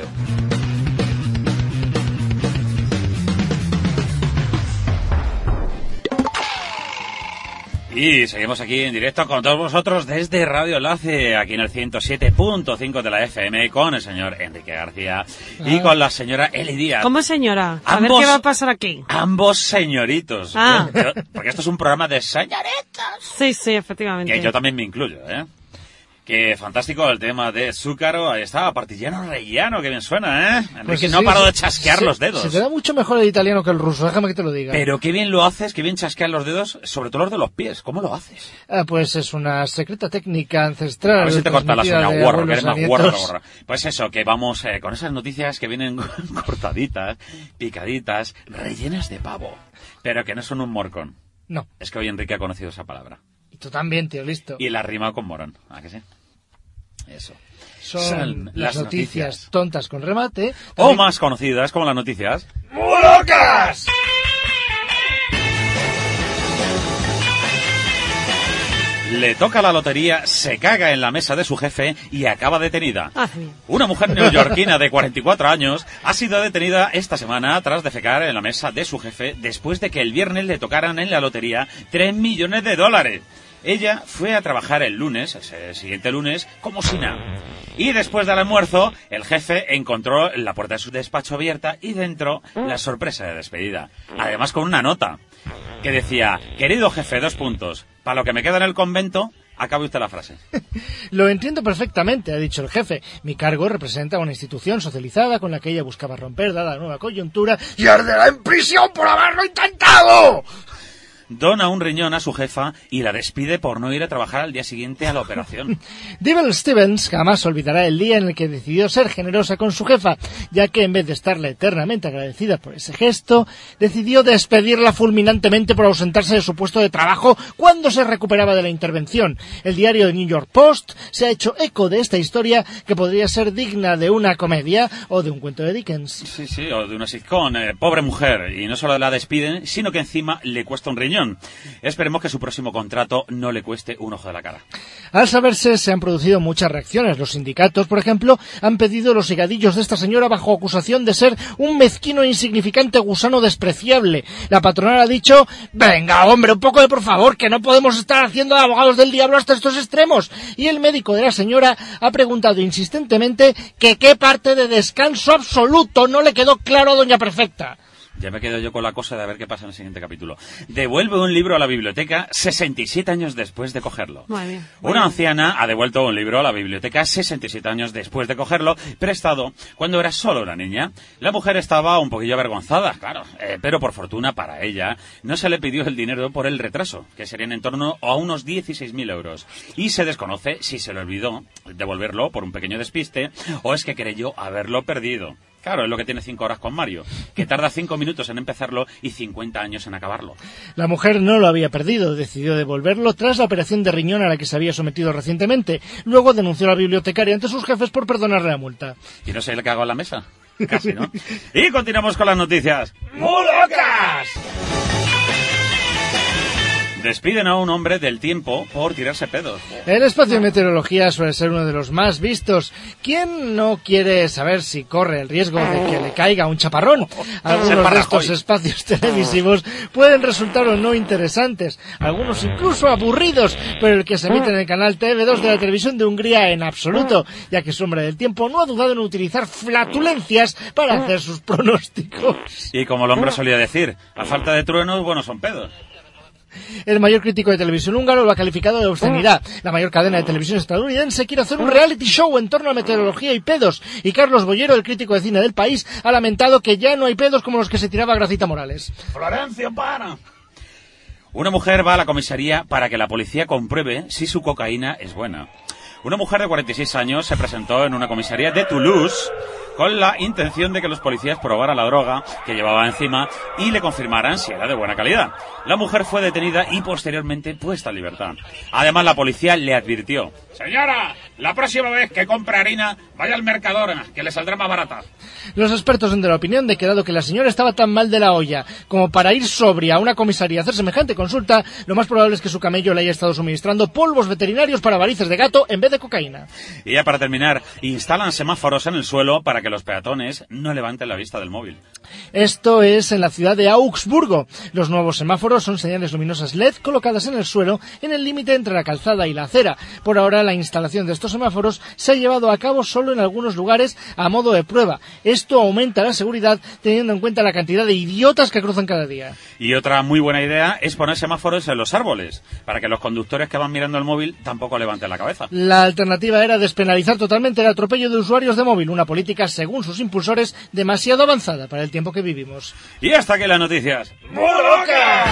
Y seguimos aquí en directo con todos vosotros desde Radio Enlace, aquí en el ciento siete punto cinco de la F M, con el señor Enrique García y con la señora Eli Díaz. ¿Cómo señora? A Ambos, ver qué va a pasar aquí. Ambos señoritos. Ah. Yo- yo- porque esto es un programa de señoritas. Sí, sí, efectivamente. Que yo también me incluyo, ¿eh? Que fantástico el tema de Zúcaro. Ahí está, partillano rellano, que bien suena, ¿eh? Enrique Pues sí, no paró se- de chasquear se- los dedos. Se te da mucho mejor el italiano que el ruso, déjame que te lo diga. Pero qué bien lo haces, qué bien chasqueas los dedos, sobre todo los de los pies. ¿Cómo lo haces? Ah, pues es una secreta técnica ancestral. A ver si te cortas las transmitida uñas, de guarro, que eres abuelos más a guarro que nietos. guarro. Pues eso, que vamos eh, con esas noticias que vienen cortaditas, picaditas, rellenas de pavo, pero que no son un morcón. No, Es que hoy Enrique ha conocido esa palabra. y tú también, tío, listo. Y la rima con morón, ¿a que sí? Eso. Son son las las noticias, noticias. tontas con remate. O También- más conocidas como las noticias. ¡Muy locas! Le toca la lotería, se caga en la mesa de su jefe y acaba detenida. Ah, bien. Una mujer neoyorquina de cuarenta y cuatro años ha sido detenida esta semana tras defecar en la mesa de su jefe después de que el viernes le tocaran en la lotería tres millones de dólares. Ella fue a trabajar el lunes, ese siguiente lunes, como si nada. Y después del almuerzo, el jefe encontró la puerta de su despacho abierta y dentro la sorpresa de despedida. Además con una nota que decía: querido jefe, dos puntos. Para lo que me queda en el convento, acabe usted la frase. Lo entiendo perfectamente, ha dicho el jefe. Mi cargo representa una institución socializada con la que ella buscaba romper dada la nueva coyuntura y arderá en prisión por haberlo intentado. Dona un riñón a su jefa y la despide por no ir a trabajar al día siguiente a la operación. Dibble Stevens jamás olvidará el día en el que decidió ser generosa con su jefa, ya que en vez de estarle eternamente agradecida por ese gesto, decidió despedirla fulminantemente por ausentarse de su puesto de trabajo cuando se recuperaba de la intervención. El diario The New York Post se ha hecho eco de esta historia que podría ser digna de una comedia o de un cuento de Dickens. Sí, sí, o de una sitcom. Eh, pobre mujer. Y no solo la despiden, sino que encima le cuesta un riñón. Esperemos que su próximo contrato no le cueste un ojo de la cara. Al saberse, se han producido muchas reacciones. Los sindicatos, por ejemplo, han pedido los higadillos de esta señora bajo acusación de ser un mezquino e insignificante gusano despreciable. La patronal ha dicho: venga, hombre, un poco de por favor, que no podemos estar haciendo de abogados del diablo hasta estos extremos. Y el médico de la señora ha preguntado insistentemente que qué parte de descanso absoluto no le quedó claro a doña Perfecta. Ya me quedo yo con la cosa de a ver qué pasa en el siguiente capítulo. Devuelve un libro a la biblioteca sesenta y siete años después de cogerlo. Muy bien. Una anciana ha devuelto un libro a la biblioteca sesenta y siete años después de cogerlo, prestado cuando era solo una niña. La mujer estaba un poquillo avergonzada, claro, eh, pero por fortuna para ella no se le pidió el dinero por el retraso, que serían en torno a unos dieciséis mil euros. Y se desconoce si se le olvidó devolverlo por un pequeño despiste o es que creyó haberlo perdido. Claro, es lo que tiene cinco horas con Mario, que tarda cinco minutos en empezarlo y cincuenta años en acabarlo. La mujer no lo había perdido, decidió devolverlo tras la operación de riñón a la que se había sometido recientemente. Luego denunció a la bibliotecaria ante sus jefes por perdonarle la multa. ¿Y no sé el que hago en la mesa? Casi, ¿no? Y continuamos con las noticias. ¡Muy locas! Despiden a un hombre del tiempo por tirarse pedos. El espacio de meteorología suele ser uno de los más vistos. ¿Quién no quiere saber si corre el riesgo de que le caiga un chaparrón? Algunos de estos espacios televisivos pueden resultar o no interesantes, algunos incluso aburridos, pero el que se emite en el canal T V dos de la televisión de Hungría en absoluto, ya que su hombre del tiempo no ha dudado en utilizar flatulencias para hacer sus pronósticos. Y como el hombre solía decir, a falta de truenos, buenos son pedos. El mayor crítico de televisión húngaro lo ha calificado de obscenidad. La mayor cadena de televisión estadounidense quiere hacer un reality show en torno a meteorología y pedos. Y Carlos Bollero, el crítico de cine del país, ha lamentado que ya no hay pedos como los que se tiraba Gracita Morales. ¡Florencio, para! Una mujer va a la comisaría para que la policía compruebe si su cocaína es buena. Una mujer de cuarenta y seis años se presentó en una comisaría de Toulouse con la intención de que los policías probaran la droga que llevaba encima y le confirmaran si era de buena calidad. La mujer fue detenida y posteriormente puesta en libertad. Además, la policía le advirtió: señora, la próxima vez que compre harina, vaya al Mercadona, que le saldrá más barata. Los expertos son de la opinión de que, dado que la señora estaba tan mal de la olla como para ir sobria a una comisaría a hacer semejante consulta, lo más probable es que su camello le haya estado suministrando polvos veterinarios para varices de gato en vez de cocaína. Y ya para terminar, instalan semáforos en el suelo para que los peatones no levanten la vista del móvil. Esto es en la ciudad de Augsburgo. Los nuevos semáforos son señales luminosas L E D colocadas en el suelo en el límite entre la calzada y la acera. Por ahora, la instalación de estos semáforos se ha llevado a cabo solo en algunos lugares a modo de prueba. Esto aumenta la seguridad teniendo en cuenta la cantidad de idiotas que cruzan cada día. Y otra muy buena idea es poner semáforos en los árboles, para que los conductores que van mirando el móvil tampoco levanten la cabeza. La alternativa era despenalizar totalmente el atropello de usuarios de móvil, una política, según sus impulsores, demasiado avanzada para el tiempo que vivimos. Y hasta aquí las noticias. ¡Muy locas!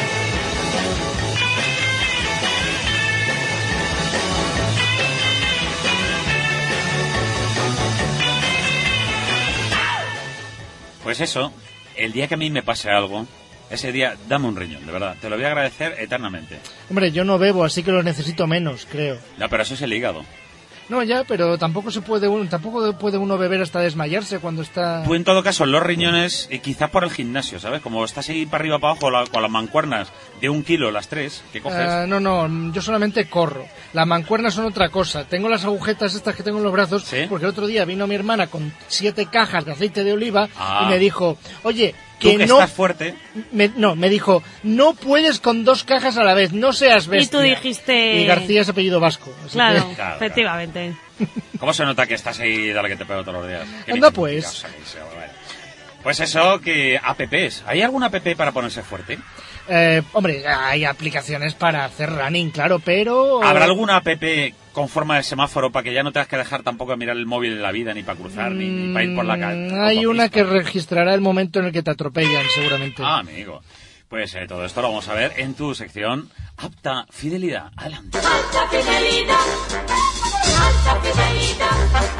Pues eso, el día que a mí me pase algo, ese día dame un riñón, de verdad. Te lo voy a agradecer eternamente. Hombre, yo no bebo, así que lo necesito menos, creo. No, pero eso es el hígado. No, ya, pero tampoco se puede uno, tampoco puede uno beber hasta desmayarse cuando está... Tú en todo caso, los riñones, y quizás por el gimnasio, ¿sabes? Como estás ahí para arriba para abajo la, con las mancuernas de un kilo las tres, ¿qué coges? Uh, no, no, yo solamente corro. Las mancuernas son otra cosa. Tengo las agujetas estas que tengo en los brazos, ¿sí? Porque el otro día vino mi hermana con siete cajas de aceite de oliva ah. y me dijo, oye... que que no estás fuerte. Me, no, me dijo, no puedes con dos cajas a la vez, no seas bestia. Y tú dijiste... Y García es apellido vasco. Así claro, que... claro, efectivamente. ¿Cómo se nota que estás ahí, dale que te pego todos los días? Qué Anda bien, pues. o sea, que se- bueno. Pues eso, que apps. ¿Hay alguna app para ponerse fuerte? Eh, hombre, hay aplicaciones para hacer running, claro, pero... ¿Habrá alguna app con forma de semáforo para que ya no tengas que dejar tampoco de mirar el móvil en la vida, ni para cruzar, ni, ni para ir por la calle? Mm, Hay una que registrará el momento en el que te atropellan, seguramente. Ah, amigo. Pues eh, todo esto lo vamos a ver en tu sección Apta Fidelidad. Adelante. Alta fidelidad, alta fidelidad,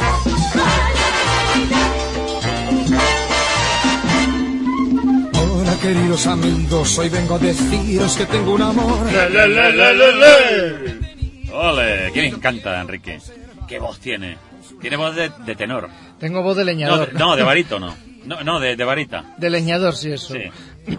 Hola queridos amigos, hoy vengo a deciros que tengo un amor. ¡Ole! ¿Quién encanta, Enrique? ¿Qué voz tiene? Tiene voz de, de tenor. Tengo voz de No, leñador. de, no, de barítono. No, no, de, de varita. De leñador, sí, eso. Sí.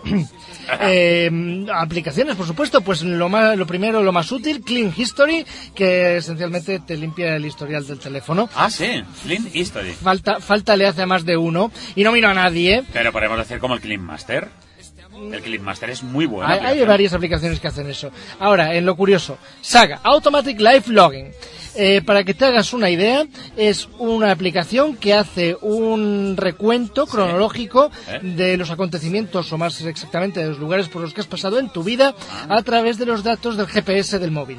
Eh, aplicaciones, por supuesto, pues lo más, lo primero, lo más útil, Clean History, que esencialmente te limpia el historial del teléfono. Ah, sí. Clean History. Falta, falta le hace a más de uno y no miro a nadie. Pero podemos decir como el Clean Master. El Clean Master es muy bueno. Hay, hay varias aplicaciones que hacen eso. Ahora, en lo curioso, Saga, Automatic Life Logging. Eh, para que te hagas una idea, es una aplicación que hace un recuento cronológico ¿Eh? de los acontecimientos, o más exactamente de los lugares por los que has pasado en tu vida a través de los datos del G P S del móvil.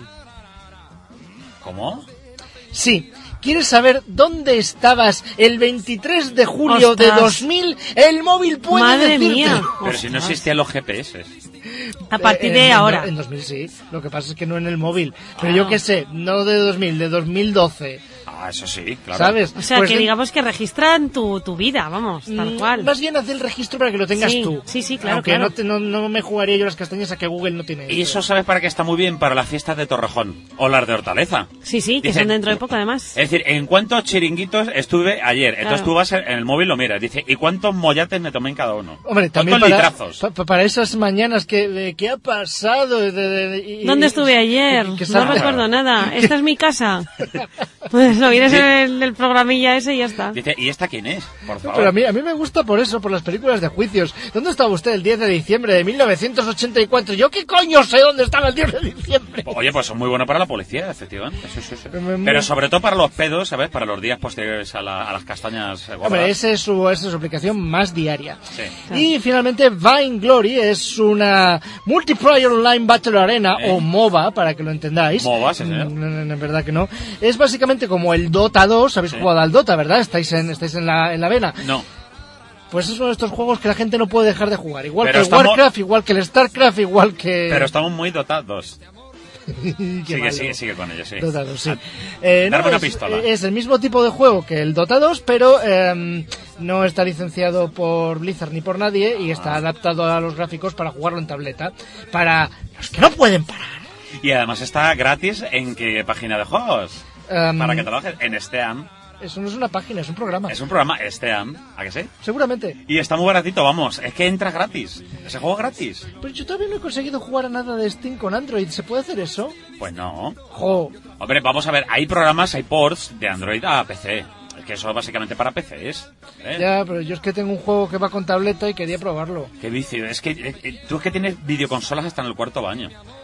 ¿Cómo? Sí. ¿Quieres saber dónde estabas el veintitrés de julio Ostras. de dos mil? El móvil puede Madre decirte. mía. Pero si no existían los G P S. A partir Eh, de en, ahora. En dos mil sí. Lo que pasa es que no en el móvil. Pero Ah. yo qué sé, no de dos mil, de dos mil doce. Ah, eso sí, claro. ¿Sabes? O sea, Pues que de- digamos que registran tu, tu vida, vamos, tal Mm, cual. Más bien hacer el registro para que lo tengas Sí, tú. sí, sí, claro, Aunque claro. No, te- no, no me jugaría yo las castañas a que Google no tiene Y eso sabes para qué está muy bien, para las fiestas de Torrejón o las de Hortaleza. Sí, sí, que Dice- son dentro de poco además. Es decir, ¿en cuántos chiringuitos estuve ayer? Entonces Claro. tú vas en el móvil, lo miras, dice, ¿y cuántos mollates me tomé en cada uno? Hombre, también ¿Cuántos para, litrazos? pa- pa- para esas mañanas que de, ¿qué ha pasado? De- de- de- y- ¿Dónde y- estuve ayer? que No salga. recuerdo nada. ¿Esta es mi casa? Pues lo vienes en el, el programilla ese y ya está. Dice, ¿y esta quién es? Por favor. Pero a mí, a mí me gusta por eso, por las películas de juicios. ¿Dónde estaba usted el diez de diciembre de mil novecientos ochenta y cuatro? ¿Yo qué coño sé dónde estaba el diez de diciembre? Oye, pues son muy buenos para la policía, efectivamente. Sí, sí, sí. Pero me- Pero sobre todo para los pedos, ¿sabes? Para los días posteriores a, la- a las castañas eh, gordas. Hombre, esa es, su, esa es su aplicación más diaria. Sí. Y finalmente, Vainglory es una Multiplayer Online Battle Arena, ¿Eh? o MOBA, para que lo entendáis. MOBA, sí, señor. Mm, no, no, no, en verdad que no. Es básicamente como el Dota dos. Habéis Sí. jugado al Dota, ¿verdad? Estáis en, estáis en, la, en la vena. No. Pues es uno de estos juegos que la gente no puede dejar de jugar. Igual Pero que el estamos- Warcraft, igual que el Starcraft, igual que... Pero estamos muy dotados. Qué sigue, malo. sigue, sigue con ello, sí. Dota dos, sí. Eh, no, Darme una es, pistola. es el mismo tipo de juego que el Dota dos, pero eh, no está licenciado por Blizzard ni por nadie y está adaptado a los gráficos para jugarlo en tableta. Para los que no pueden parar. Y además está gratis en qué página de juegos. Um, Para que trabajes en Steam. Eso no es una página, es un programa. Es un programa Steam, ¿a que sí? Seguramente. Y está muy baratito, vamos. Es que entra gratis. Ese juego es gratis. Pero yo todavía no he conseguido jugar a nada de Steam con Android. ¿Se puede hacer eso? Pues no. Jo. Hombre, vamos a ver. Hay programas, hay ports de Android a P C. Es que eso es básicamente para P Cs. ¿eh? Ya, pero yo es que tengo un juego que va con tableta y quería probarlo. Qué vicio. Es que eh, eh, tú es que tienes videoconsolas hasta en el cuarto baño.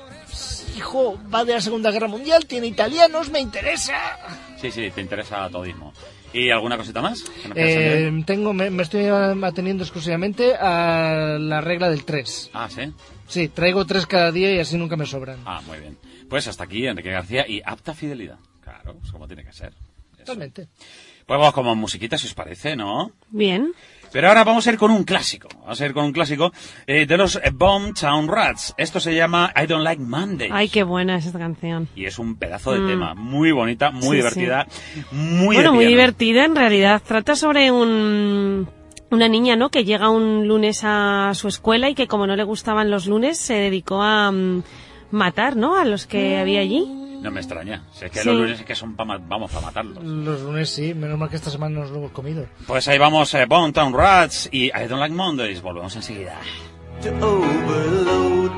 Hijo, va de la Segunda Guerra Mundial, tiene italianos, me interesa. Sí, sí, te interesa todismo. ¿Y alguna cosita más? ¿Que nos quieras Eh, añadir? tengo, me, me estoy ateniendo exclusivamente a la regla del tres. Ah, ¿sí? Sí, traigo tres cada día y así nunca me sobran. Ah, muy bien. Pues hasta aquí Enrique García y apta fidelidad. Claro, es como tiene que ser. Eso. Totalmente. Pues vamos con musiquita, si os parece, ¿no? Bien. Pero ahora vamos a ir con un clásico. Vamos a ir con un clásico eh, de los eh, Boomtown Rats. Esto se llama I Don't Like Mondays. Ay, qué buena es esta canción. Y es un pedazo de Mm. tema. Muy bonita, muy Sí, divertida, muy bueno, de muy piano. divertida en realidad. Trata sobre un una niña, ¿no? Que llega un lunes a su escuela y que como no le gustaban los lunes se dedicó a mm, matar, ¿no? A los que había allí. No me extraña. Si es que Sí. los lunes es que son para vamos a matarlos. Los lunes sí, menos mal que esta semana nos lo hemos comido. Pues ahí vamos, eh, Boomtown Rats y I Don't Like Mondays. Volvemos enseguida. To overload,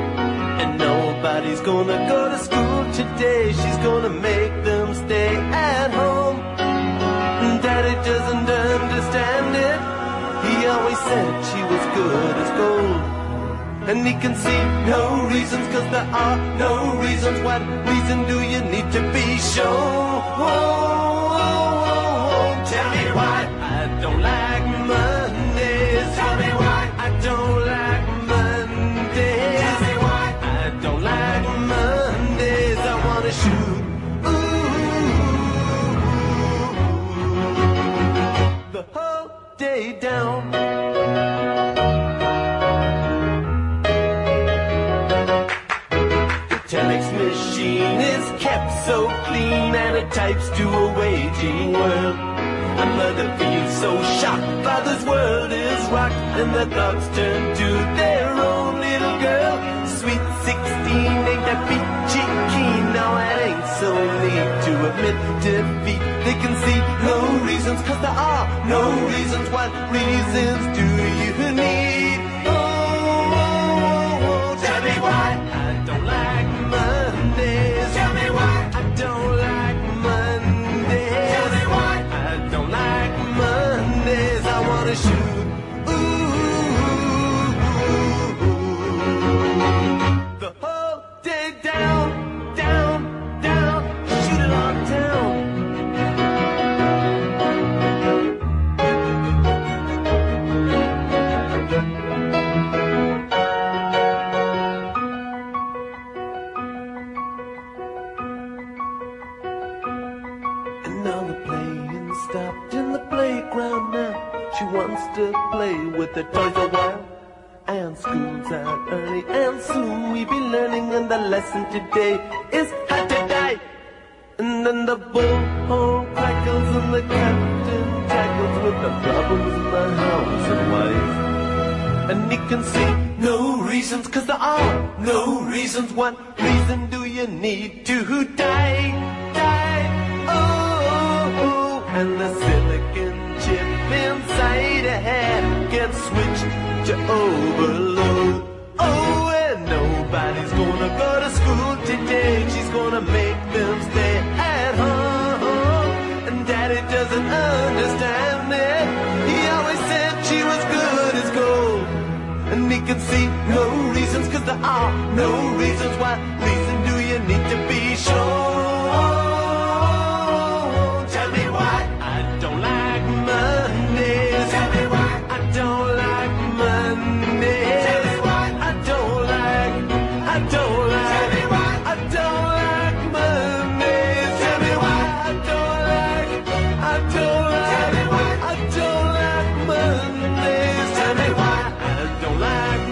and nobody's gonna go to school today. She's gonna make them stay at home. Daddy doesn't understand it. He always said she was good as gold. And he can see no reasons, cause there are no reasons. What reason do you need to be shown? Tell me why I don't like Mondays. Tell me why I don't like Mondays. Tell me why I don't like Mondays. I wanna shoot ooh, the whole day down. Telex machine is kept so clean and it types to a waging world. A mother feels so shocked, father's world is rocked, and the thoughts turn to their own little girl. Sweet sixteen, ain't that peachy keen? Now it ain't so neat to admit defeat. They can see no reasons, cause there are no reasons. What reasons do you need? Oh, oh, oh, oh, tell me why I don't like Mondays. Tell me why I don't like Mondays. Tell me why I don't like Mondays. I wanna shoot ooh, the whole day down, down, down, shoot it on down. And now the playing stopped in the playground now. She wants to play with the toys a while. And school's out early and soon we be learning, and the lesson today is how to die. And then the bullhorn crackles and the captain tackles with the problems in the house and wife. And he can see no reasons, cause there are no reasons. What reason do you need to die? Die, oh, oh, oh. And the silicon chip inside a head gets switched to overload. Oh, and nobody's gonna go to school today. She's gonna make them stay at home. And daddy doesn't understand it. He always said she was good as gold. And he can see no reasons, cause there are no reasons. What reason do you need to be sure? Tell me why I don't like Mondays. Tell me why I don't like Mondays. Tell me why I don't like, I don't like, tell me why I don't like Mondays. Tell me why I don't like, I don't like, tell me why I don't like Mondays. Tell me why I don't like Mondays.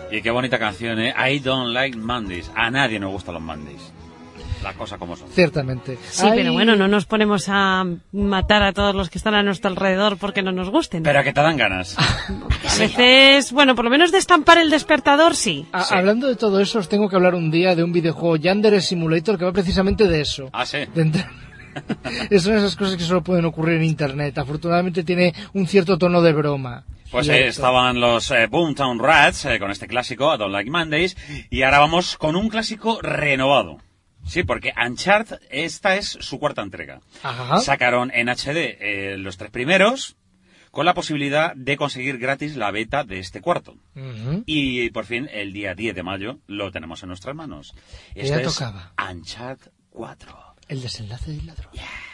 Y qué bonita canción, ¿eh? I don't like Mondays. A nadie nos gustan los Mondays. Las cosas como son. Ciertamente. Sí, Hay... pero bueno, no nos ponemos a matar a todos los que están a nuestro alrededor porque no nos gusten. Pero que te dan ganas. A veces, bueno, por lo menos de estampar el despertador, sí. A- sí. Hablando de todo eso, os tengo que hablar un día de un videojuego, Yandere Simulator, que va precisamente de eso. Ah, sí. De entrar... Es una de esas cosas que solo pueden ocurrir en Internet. Afortunadamente tiene un cierto tono de broma. Pues Cierto. eh, estaban los eh, Boomtown Rats eh, con este clásico, I Don't Like Mondays, y ahora vamos con un clásico renovado. Sí, porque Uncharted, esta es su cuarta entrega. Ajá. Sacaron en H D eh, los tres primeros, con la posibilidad de conseguir gratis la beta de este cuarto. Ujú. Y por fin, el día diez de mayo, lo tenemos en nuestras manos. Ya Esto es tocaba. Uncharted cuatro. El desenlace del ladrón.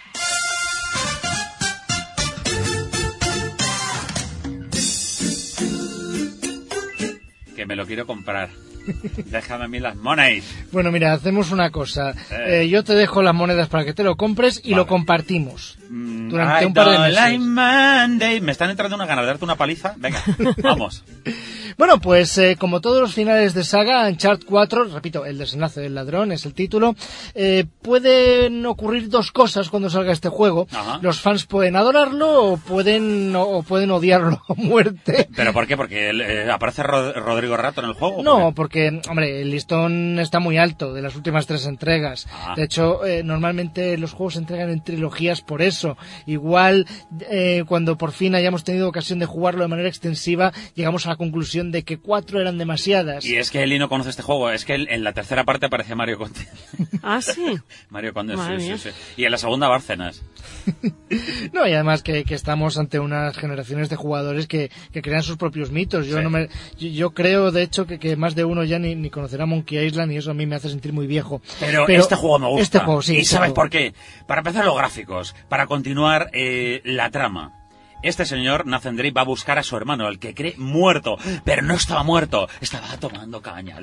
Que me lo quiero comprar. Déjame a mí las monedas. Bueno, mira, hacemos una cosa. Eh. Eh, yo te dejo las monedas para que te lo compres y Vale. lo compartimos Mm, durante I un par de don't meses. like Monday. Me están entrando una ganas de darte una paliza. Venga, vamos. Bueno, pues eh, como todos los finales de saga, Uncharted cuatro, repito, el desenlace del ladrón es el título, eh, pueden ocurrir dos cosas cuando salga este juego. Ajá. Los fans pueden adorarlo o pueden o pueden odiarlo a muerte. ¿Pero por qué? ¿Porque eh, aparece Rod- Rodrigo Rato en el juego? ¿o No, por qué? porque, hombre, el listón está muy alto de las últimas tres entregas. Ah. De hecho, eh, normalmente los juegos se entregan en trilogías por eso. Igual, eh, cuando por fin hayamos tenido ocasión de jugarlo de manera extensiva, llegamos a la conclusión de que cuatro eran demasiadas. Y es que Eli no conoce este juego. Es que en en la tercera parte aparece Mario Conde. Ah, sí. Mario Conde, Madre sí, mía. sí, sí. Y en la segunda Bárcenas. No, y además que, que estamos ante unas generaciones de jugadores que, que crean sus propios mitos. Yo Sí. no me, yo, yo creo, de hecho, que, que más de uno ya ni, ni conocerá Monkey Island y eso a mí me hace sentir muy viejo. Pero, este juego me gusta. Este juego, sí. ¿Y este sabes juego. por qué? Para empezar los gráficos, para continuar eh, la trama. Este señor, Nathan Drake, va a buscar a su hermano, el que cree muerto, pero no estaba muerto, estaba tomando caña.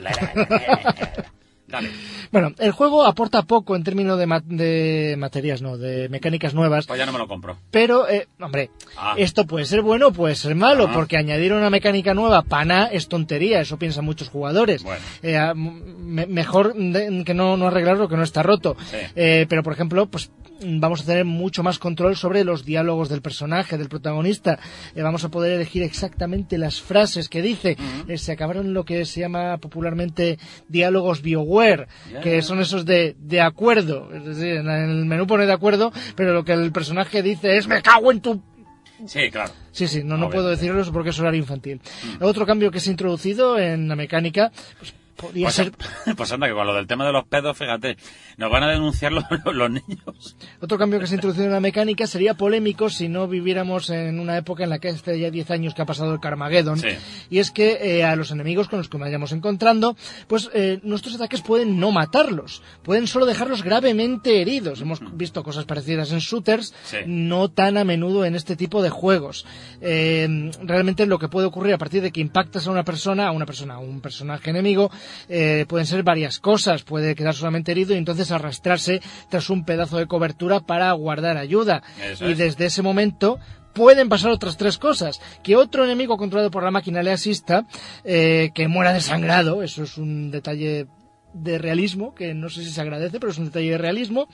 Dale. Bueno, el juego aporta poco en términos de, ma- de materias, no, de mecánicas nuevas. Pues ya no me lo compro. Pero, eh, hombre, Ah. esto puede ser bueno o puede ser malo, Ah. porque añadir una mecánica nueva para nada es tontería, eso piensan muchos jugadores. Bueno. Eh, a- me- mejor de- que no, no arreglarlo que no está roto. Sí. Eh, pero, por ejemplo, pues vamos a tener mucho más control sobre los diálogos del personaje, del protagonista. Eh, vamos a poder elegir exactamente las frases que dice. Eh, se acabaron lo que se llama popularmente diálogos BioWare, Ya. que son esos de, de acuerdo. Es decir, en el menú pone de acuerdo, pero lo que el personaje dice es me cago en tu... Sí, claro. Sí, sí, no, no Obviamente. puedo decirlo eso porque es horario infantil. Otro cambio que se ha introducido en la mecánica, pues podría Pues, ser... pues anda, que con lo del tema de los pedos, fíjate, nos van a denunciar los, los niños. Otro cambio que se ha introducido en la mecánica sería polémico si no viviéramos en una época en la que hace ya diez años que ha pasado el Carmageddon. Sí. Y es que eh, a los enemigos con los que vayamos encontrando, pues eh, nuestros ataques pueden no matarlos, pueden solo dejarlos gravemente heridos. Hemos visto cosas parecidas en shooters, Sí. no tan a menudo en este tipo de juegos. Eh, realmente lo que puede ocurrir a partir de que impactas a una persona, a una persona, a un personaje enemigo, eh, pueden ser varias cosas. Puede quedar solamente herido y entonces arrastrarse tras un pedazo de cobertura para guardar ayuda. Eso Y es. desde ese momento pueden pasar otras tres cosas. Que otro enemigo controlado por la máquina le asista, eh, que muera desangrado, eso es un detalle de realismo, que no sé si se agradece, pero es un detalle de realismo,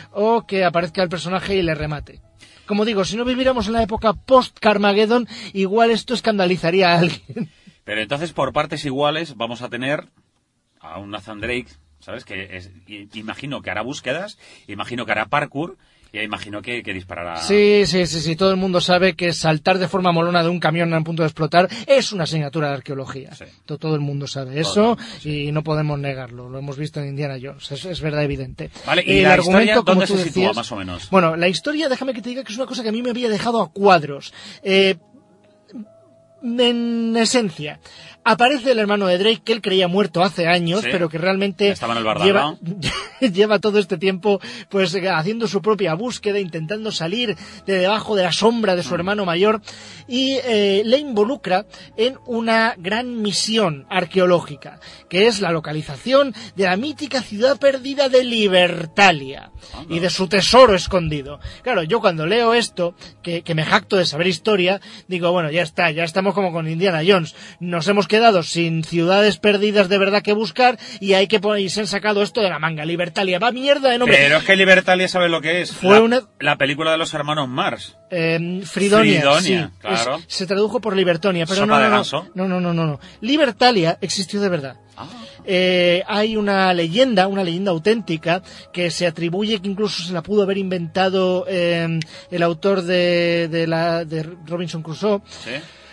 o que aparezca el personaje y le remate. Como digo, si no viviéramos en la época post-Carmageddon, igual esto escandalizaría a alguien. Pero entonces, por partes iguales, vamos a tener a un Nathan Drake, ¿sabes? Que es, i- imagino que hará búsquedas, imagino que hará parkour, y imagino que, que disparará... Sí, sí, sí, sí, todo el mundo sabe que saltar de forma molona de un camión a punto de explotar es una asignatura de arqueología. Sí. To- Todo el mundo sabe Todo eso el mundo, sí. y no podemos negarlo. Lo hemos visto en Indiana Jones, es, es verdad evidente. Vale, ¿y El la argumento, historia como dónde tú se sitúa, decías- más o menos? Bueno, la historia, déjame que te diga que es una cosa que a mí me había dejado a cuadros. Eh, en esencia, aparece el hermano de Drake que él creía muerto hace años, Sí. pero que realmente Estaba en el bar de lleva, al lleva todo este tiempo pues eh, haciendo su propia búsqueda, intentando salir de debajo de la sombra de su hermano mayor, y eh, le involucra en una gran misión arqueológica, que es la localización de la mítica ciudad perdida de Libertalia y de su tesoro escondido. Claro, yo cuando leo esto, que, que me jacto de saber historia, digo, bueno, ya está, ya estamos hacemos como con Indiana Jones. Nos hemos quedado sin ciudades perdidas de verdad que buscar y hay que poner, y se han sacado esto de la manga. Libertalia, va mierda de nombre. Pero es que Libertalia sabe lo que es. Fue la, una... la película de los hermanos Mars. Eh, Fridonia, Fridonia, sí, claro. Es, se tradujo por Libertonia, pero Sopa no, de no, ganso. no, no, no, no, no. Libertalia existió de verdad. Ah. Eh, hay una leyenda, una leyenda auténtica que se atribuye que incluso se la pudo haber inventado eh, el autor de, de, la, de Robinson Crusoe, ¿Sí?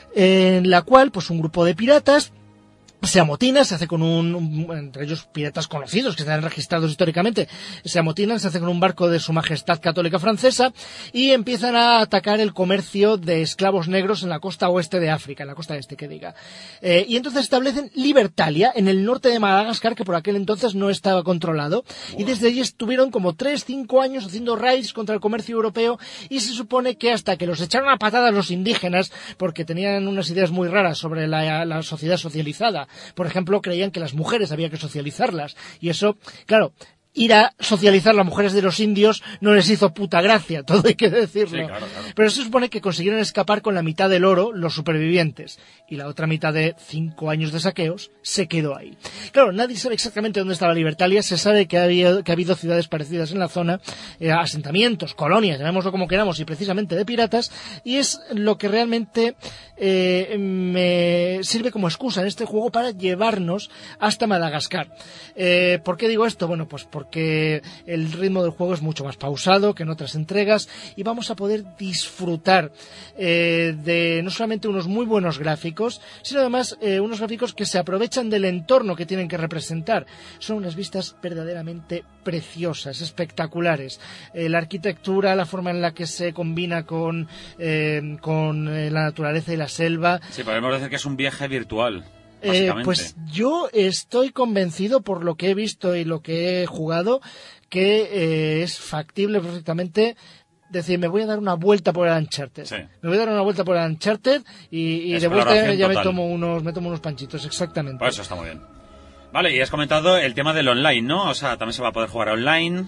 en la cual, pues, un grupo de piratas se amotina, se hace con un, un, entre ellos piratas conocidos que están registrados históricamente, se amotinan, se hace con un barco de Su Majestad Católica Francesa y empiezan a atacar el comercio de esclavos negros en la costa oeste de África, en la costa este que diga. Eh, y entonces establecen Libertalia en el norte de Madagascar, que por aquel entonces no estaba controlado, wow. Y desde allí estuvieron como tres, cinco años haciendo raids contra el comercio europeo y se supone que hasta que los echaron a patadas los indígenas, porque tenían unas ideas muy raras sobre la, la sociedad socializada. Por ejemplo, creían que las mujeres había que socializarlas. Y eso, claro, ir a socializar a las mujeres de los indios no les hizo puta gracia, todo hay que decirlo. Sí, claro, claro. Pero se supone que consiguieron escapar con la mitad del oro los supervivientes. Y la otra mitad de cinco años de saqueos se quedó ahí. Claro, nadie sabe exactamente dónde estaba Libertalia. Se sabe que ha habido, que ha habido ciudades parecidas en la zona, eh, asentamientos, colonias, llamémoslo como queramos, y precisamente de piratas. Y es lo que realmente eh, me sirve como excusa en este juego para llevarnos hasta Madagascar. Eh, ¿Por qué digo esto? Bueno, pues porque el ritmo del juego es mucho más pausado que en otras entregas y vamos a poder disfrutar eh, de no solamente unos muy buenos gráficos, sino además eh, unos gráficos que se aprovechan del entorno que tienen que representar. Son unas vistas verdaderamente preciosas, espectaculares. Eh, la arquitectura, la forma en la que se combina con, eh, con eh, la naturaleza y la selva. Sí, podemos decir que es un viaje virtual. Eh, pues yo estoy convencido por lo que he visto y lo que he jugado que eh, es factible perfectamente decir, me voy a dar una vuelta por el Uncharted. Sí. Me voy a dar una vuelta por el Uncharted y, y de vuelta ya me tomo unos me tomo unos panchitos, exactamente. Pues eso está muy bien. Vale, y has comentado el tema del online, ¿no? O sea, también se va a poder jugar online,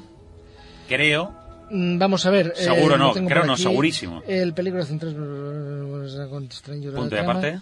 creo. Vamos a ver. Seguro eh, no, tengo creo por no, aquí, segurísimo. El peligro central con punto y aparte.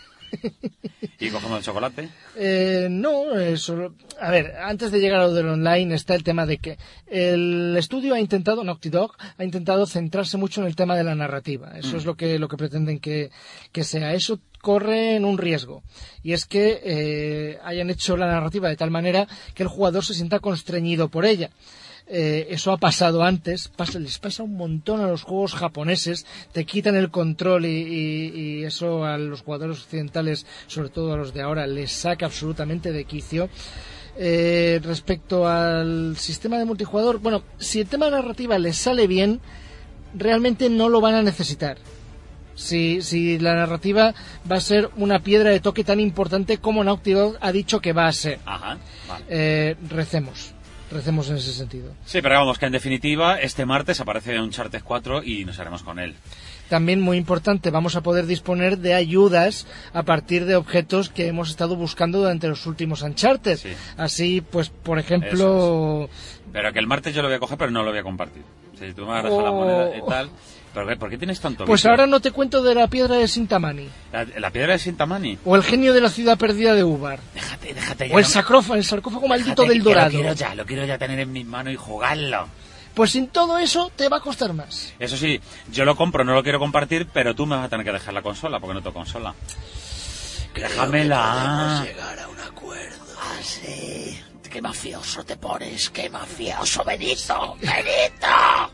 ¿Y cogemos el chocolate? Eh, no, eso, a ver, antes de llegar a lo del online está el tema de que el estudio ha intentado, Naughty Dog, ha intentado centrarse mucho en el tema de la narrativa. Eso mm. es lo que, lo que pretenden que, que sea. Eso corre en un riesgo, y es que eh, hayan hecho la narrativa de tal manera que el jugador se sienta constreñido por ella. Eh, eso ha pasado antes, pasa, les pasa un montón a los juegos japoneses, te quitan el control y, y, y eso a los jugadores occidentales, sobre todo a los de ahora, les saca absolutamente de quicio. Eh, respecto al sistema de multijugador, bueno, si el tema de narrativa les sale bien, realmente no lo van a necesitar. Si, si la narrativa va a ser una piedra de toque tan importante como Naughty Dog ha dicho que va a ser. Ajá, vale. eh, recemos. Recemos en ese sentido. Sí, pero vamos, que en definitiva este martes aparece Uncharted cuatro y nos haremos con él. También muy importante, vamos a poder disponer de ayudas a partir de objetos que hemos estado buscando durante los últimos Uncharted. Sí. Así, pues, por ejemplo... Es. Pero que el martes yo lo voy a coger, pero no lo voy a compartir. Si tú me vas a dejar oh. la moneda y tal... ¿Pero ¿por qué tienes tanto Pues vicio? Ahora no te cuento de la piedra de Sintamani. ¿La, la piedra de Sintamani? O el genio de la ciudad perdida de Ubar. Déjate, déjate. O el, no... sarcófago, el sarcófago maldito del Dorado. Lo quiero ya, lo quiero ya tener en mis manos y jugarlo. Pues sin todo eso te va a costar más. Eso sí, yo lo compro, no lo quiero compartir, pero tú me vas a tener que dejar la consola, porque no tengo consola. Creo Déjamela. Que llegar a un acuerdo. Ah, sí. Qué mafioso te pones, qué mafioso, Benito, Benito.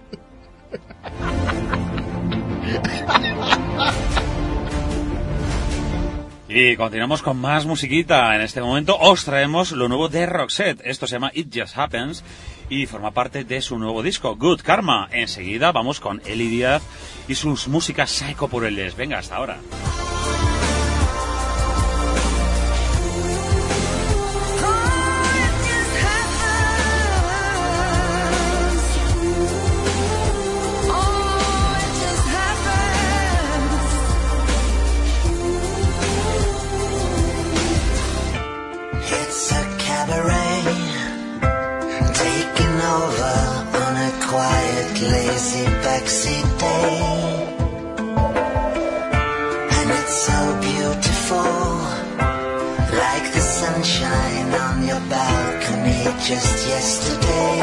Y continuamos con más musiquita. En este momento os traemos lo nuevo de Roxette. Esto se llama It Just Happens y forma parte de su nuevo disco, Good Karma. Enseguida vamos con Eli Díaz y sus músicas psychopureles. Venga, hasta ahora. Lazy backseat day, and it's so beautiful. like the sunshine on your balcony just yesterday.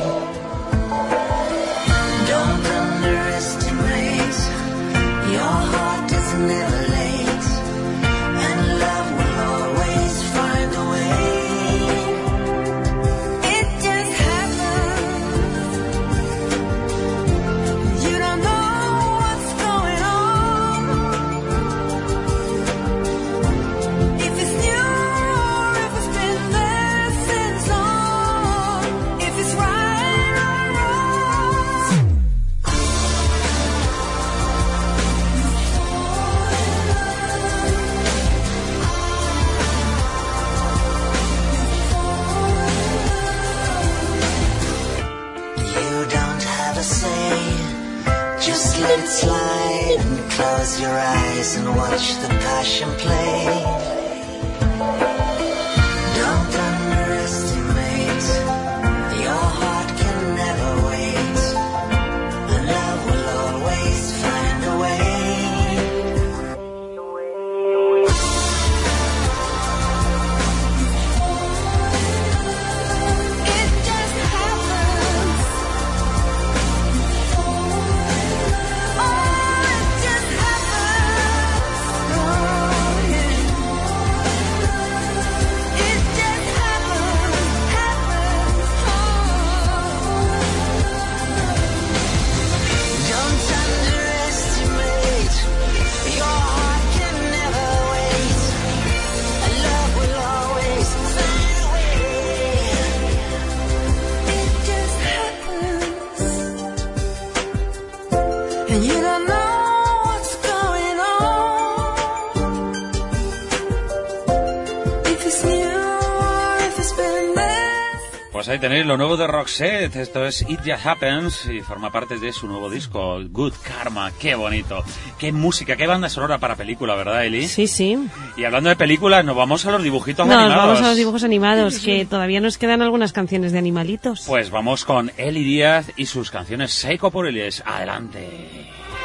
Don't underestimate, your heart is never late, and love will always find a way. It just happens, you don't know what's going on. If it's new or if it's been there since long, if it's right or wrong. You don't have a say, just let it slide and close your eyes and watch the passion play. Don't underestimate, your heart can never wait, and love will always find a way. It just happens. Oh, it just happens. Oh, yeah. It just happens, happens. Oh. Don't underestimate, your heart can never wait, and love will always find a way. It just happens, and you don't know what's going on. If it's new or if it's been there. Pues ahí tenéis lo nuevo de Roxette. Esto es It Just Happens y forma parte de su nuevo disco, Good Karma. Qué bonito. Qué música, qué banda sonora para película, ¿verdad, Eli? Sí, sí. Y hablando de películas, nos vamos a los dibujitos Nos animados. vamos a los dibujos animados, que todavía nos quedan algunas canciones de animalitos. Pues vamos con Eli Díaz y sus canciones psicopuriles. Adelante.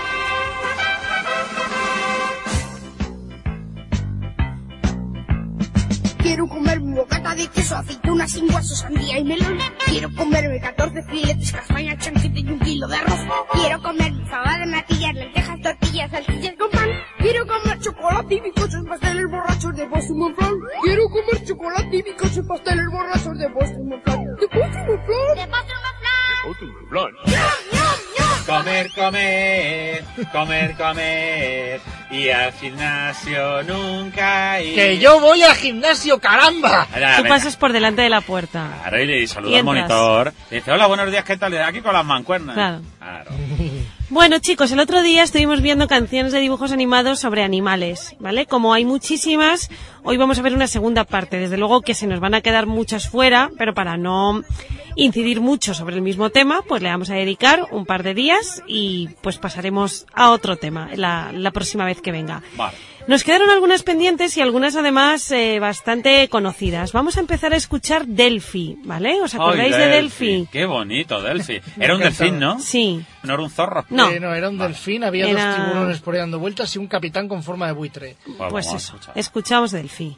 Quiero comerme un bocata de queso, aceituna sin guaso, sandía y melón. Quiero comerme catorce filetes, castaña, chanquete y un kilo de arroz. Quiero comerme fabada de natillas, lentejas, tortillas, salchichas con pan. Quiero comer chocolate y bizcochos, pasteles borrachos de Boston Monflán. Quiero comer chocolate y bizcochos, pasteles borrachos de Boston Monflán. ¿De Boston Monflán? ¡De Boston Monflán! Comer, comer, comer, comer, y al gimnasio nunca ir. ¡Que yo voy al gimnasio, caramba! Ahora, Tú venga. pasas por delante de la puerta. Claro, y le saluda Y al entras. monitor. Y dice, hola, buenos días, ¿qué tal? Aquí con las mancuernas. Claro. Claro. Bueno, chicos, el otro día estuvimos viendo canciones de dibujos animados sobre animales, ¿vale? Como hay muchísimas, hoy vamos a ver una segunda parte. Desde luego que se nos van a quedar muchas fuera, pero para no incidir mucho sobre el mismo tema, pues le vamos a dedicar un par de días y pues pasaremos a otro tema la, la próxima vez que venga. Vale. Nos quedaron algunas pendientes y algunas además eh, bastante conocidas. Vamos a empezar a escuchar Delphi, ¿vale? ¿Os acordáis Ay, de Delphi? Qué bonito, Delphi. Era un Me encantaba. delfín, ¿no? Sí. No era un zorro. No. Eh, no, era un delfín, había Era- dos tiburones por ahí dando vueltas y un capitán con forma de buitre. Pues Pues vamos a eso, escuchar. escuchamos Delphi.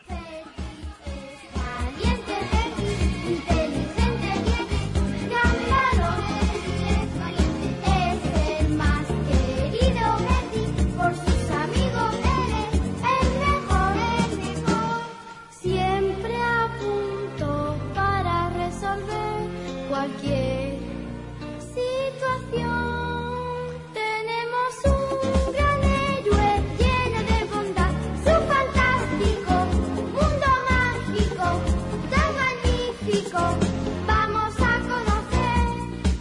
Valiente Delphi, inteligente Delphi, ganador es valiente, es el más querido Delphi, por sus amigos eres el mejor, el mejor. Siempre a punto para resolver cualquier situación. Tenemos un gran héroe lleno de bondad, su fantástico mundo mágico, tan magnífico, vamos a conocer.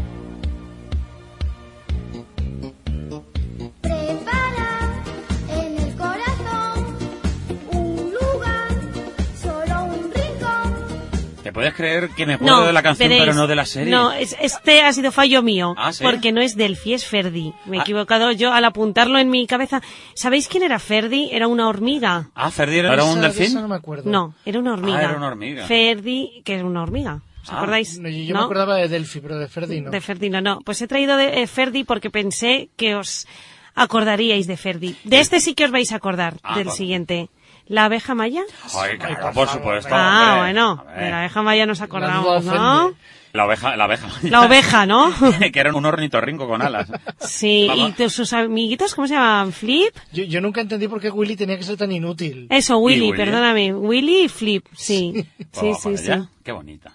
Prepara en el corazón un lugar, solo un rincón. ¿Te puedes creer que me acuerdo de la canción veréis, pero no de la serie? No, es- este ha sido fallo mío, Ah, ¿sí? porque no es Delphi, es Ferdi. Me he Ah. equivocado yo al apuntarlo en mi cabeza. ¿Sabéis quién era Ferdi? Era una hormiga. Ah, Ferdi era era un Esa- de delfín. esa no me acuerdo. No, era una hormiga. Ah, era una hormiga. Ferdi, que era una hormiga. ¿Os Ah. acordáis? No, yo yo ¿No? me acordaba de Delphi, pero de Ferdi no. De Ferdi, no, no. Pues he traído de eh, Ferdi porque pensé que os acordaríais de Ferdi. De este sí que os vais a acordar, Ah, del vale. siguiente. ¿La abeja maya? Ay, claro, por supuesto. Ah, hombre. bueno, A ver. de la abeja maya nos La acordamos, duda ¿no? ofende. La oveja, la oveja. La oveja, ¿no? Que era un ornitorrinco con alas. Sí, Vamos. y tus- sus amiguitos, ¿cómo se llaman? ¿Flip? Yo, yo nunca entendí por qué Willy tenía que ser tan inútil. Eso, Willy, Willy? perdóname. Willy y Flip, sí. Sí, Pues sí, vamos sí. para allá. Qué bonita.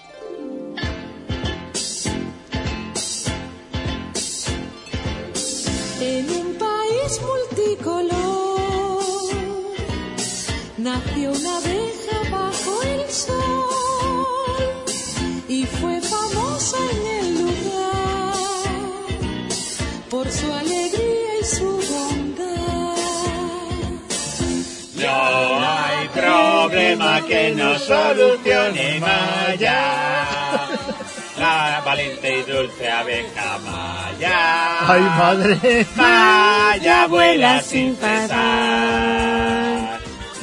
En un país multicolor nació una abeja bajo el sol y fue famosa en el lugar por su alegría y su bondad. No hay problema que no solucione Maya. La valiente y dulce abeja Maya. ¡Ay, madre! Maya vuela sin cesar.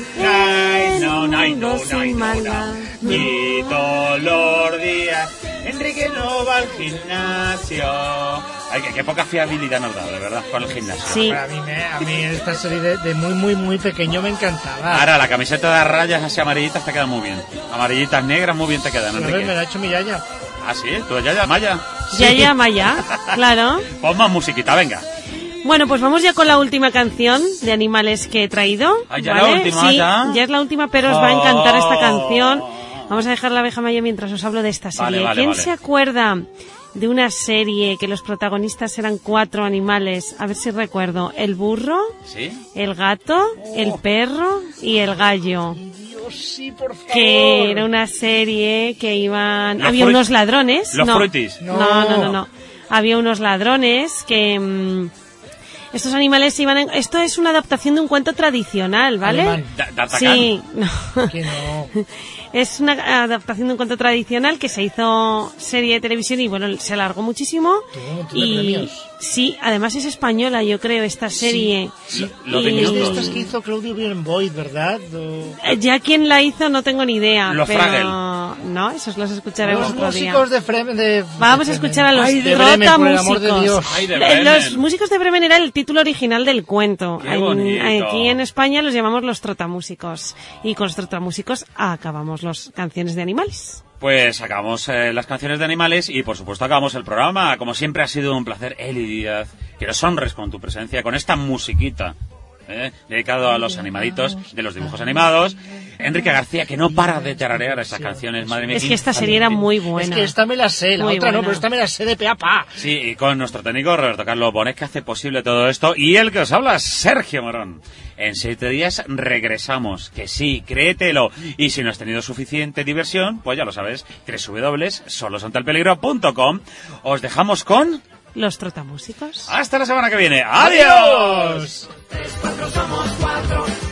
Ay, no, no, no, no, no, no. Y todos los días Enrique no va al gimnasio. Ay, que, qué poca fiabilidad nos da, de verdad, con el gimnasio. Sí. A mí, me, a mí esta serie de, de muy, muy, muy pequeño me encantaba. Ahora, la camiseta de rayas así amarillitas te queda muy bien. Amarillitas negras muy bien te quedan, A ver, me Enrique. la ha hecho mi yaya. Ah, sí, tú ya, ya, Maya. Ya, ya, Maya, claro. Pon más musiquita, venga. Bueno, pues vamos ya con la última canción de animales que he traído. Ah, ¿ya ¿vale? la última, sí, ya? es la última, pero os va a encantar esta Oh. canción. Vamos a dejar la abeja Maya mientras os hablo de esta serie. Vale, vale, ¿Quién vale. se acuerda de una serie que los protagonistas eran cuatro animales? A ver si recuerdo. El burro, ¿Sí? el gato, el perro y el gallo. Dios, sí, por favor. Que era una serie que iban... Los Había fruit- unos ladrones. los no. fruitis. No, no, no, No. no. Había unos ladrones que... mm, estos animales iban... en- Esto es una adaptación de un cuento tradicional, ¿vale? Alemán. Da- D'Artagnan. Sí, no. Que no. Es una adaptación de un cuento tradicional que se hizo serie de televisión y bueno, se alargó muchísimo. Tuvo un montón de Y premios. sí, además es española, yo creo, esta serie. Sí, Lo Y- de es de minutos. estas que hizo Claudio Bienboyd, ¿verdad? O- Eh, Ya quien la hizo no tengo ni idea. Los pero Fraggle. no, esos los escucharemos Los otro día. músicos de Fremen. De, Vamos a de escuchar a los Ay, de Bremen, Trota por el amor de músicos. Dios. Ay, de Eh, Bremen. Los músicos de Bremen era el título original del cuento. Qué En- bonito. aquí en España los llamamos los trotamúsicos. Y con los trotamúsicos acabamos las canciones de animales. Pues acabamos eh, las canciones de animales y por supuesto acabamos el programa. Como siempre ha sido un placer, Eli Díaz, que nos honres con tu presencia, con esta musiquita eh, dedicado a los animaditos de los dibujos animados. Enrique García, que no para de tararear esas canciones, madre mía. Es qué que esta serie era infantil. muy Es buena. que esta me la sé, la Muy otra no, buena. pero esta me la sé de pe a pa. Sí, y con nuestro técnico Roberto Carlos Bonet, que hace posible todo esto, y el que os habla, Sergio Morón. En siete días regresamos, que sí, créetelo. Y si no has tenido suficiente diversión, pues ya lo sabes, doble u doble u doble u punto solos ante el peligro punto com. Os dejamos con... Los trotamúsicos. Hasta la semana que viene. ¡Adiós! Tres, cuatro, somos cuatro.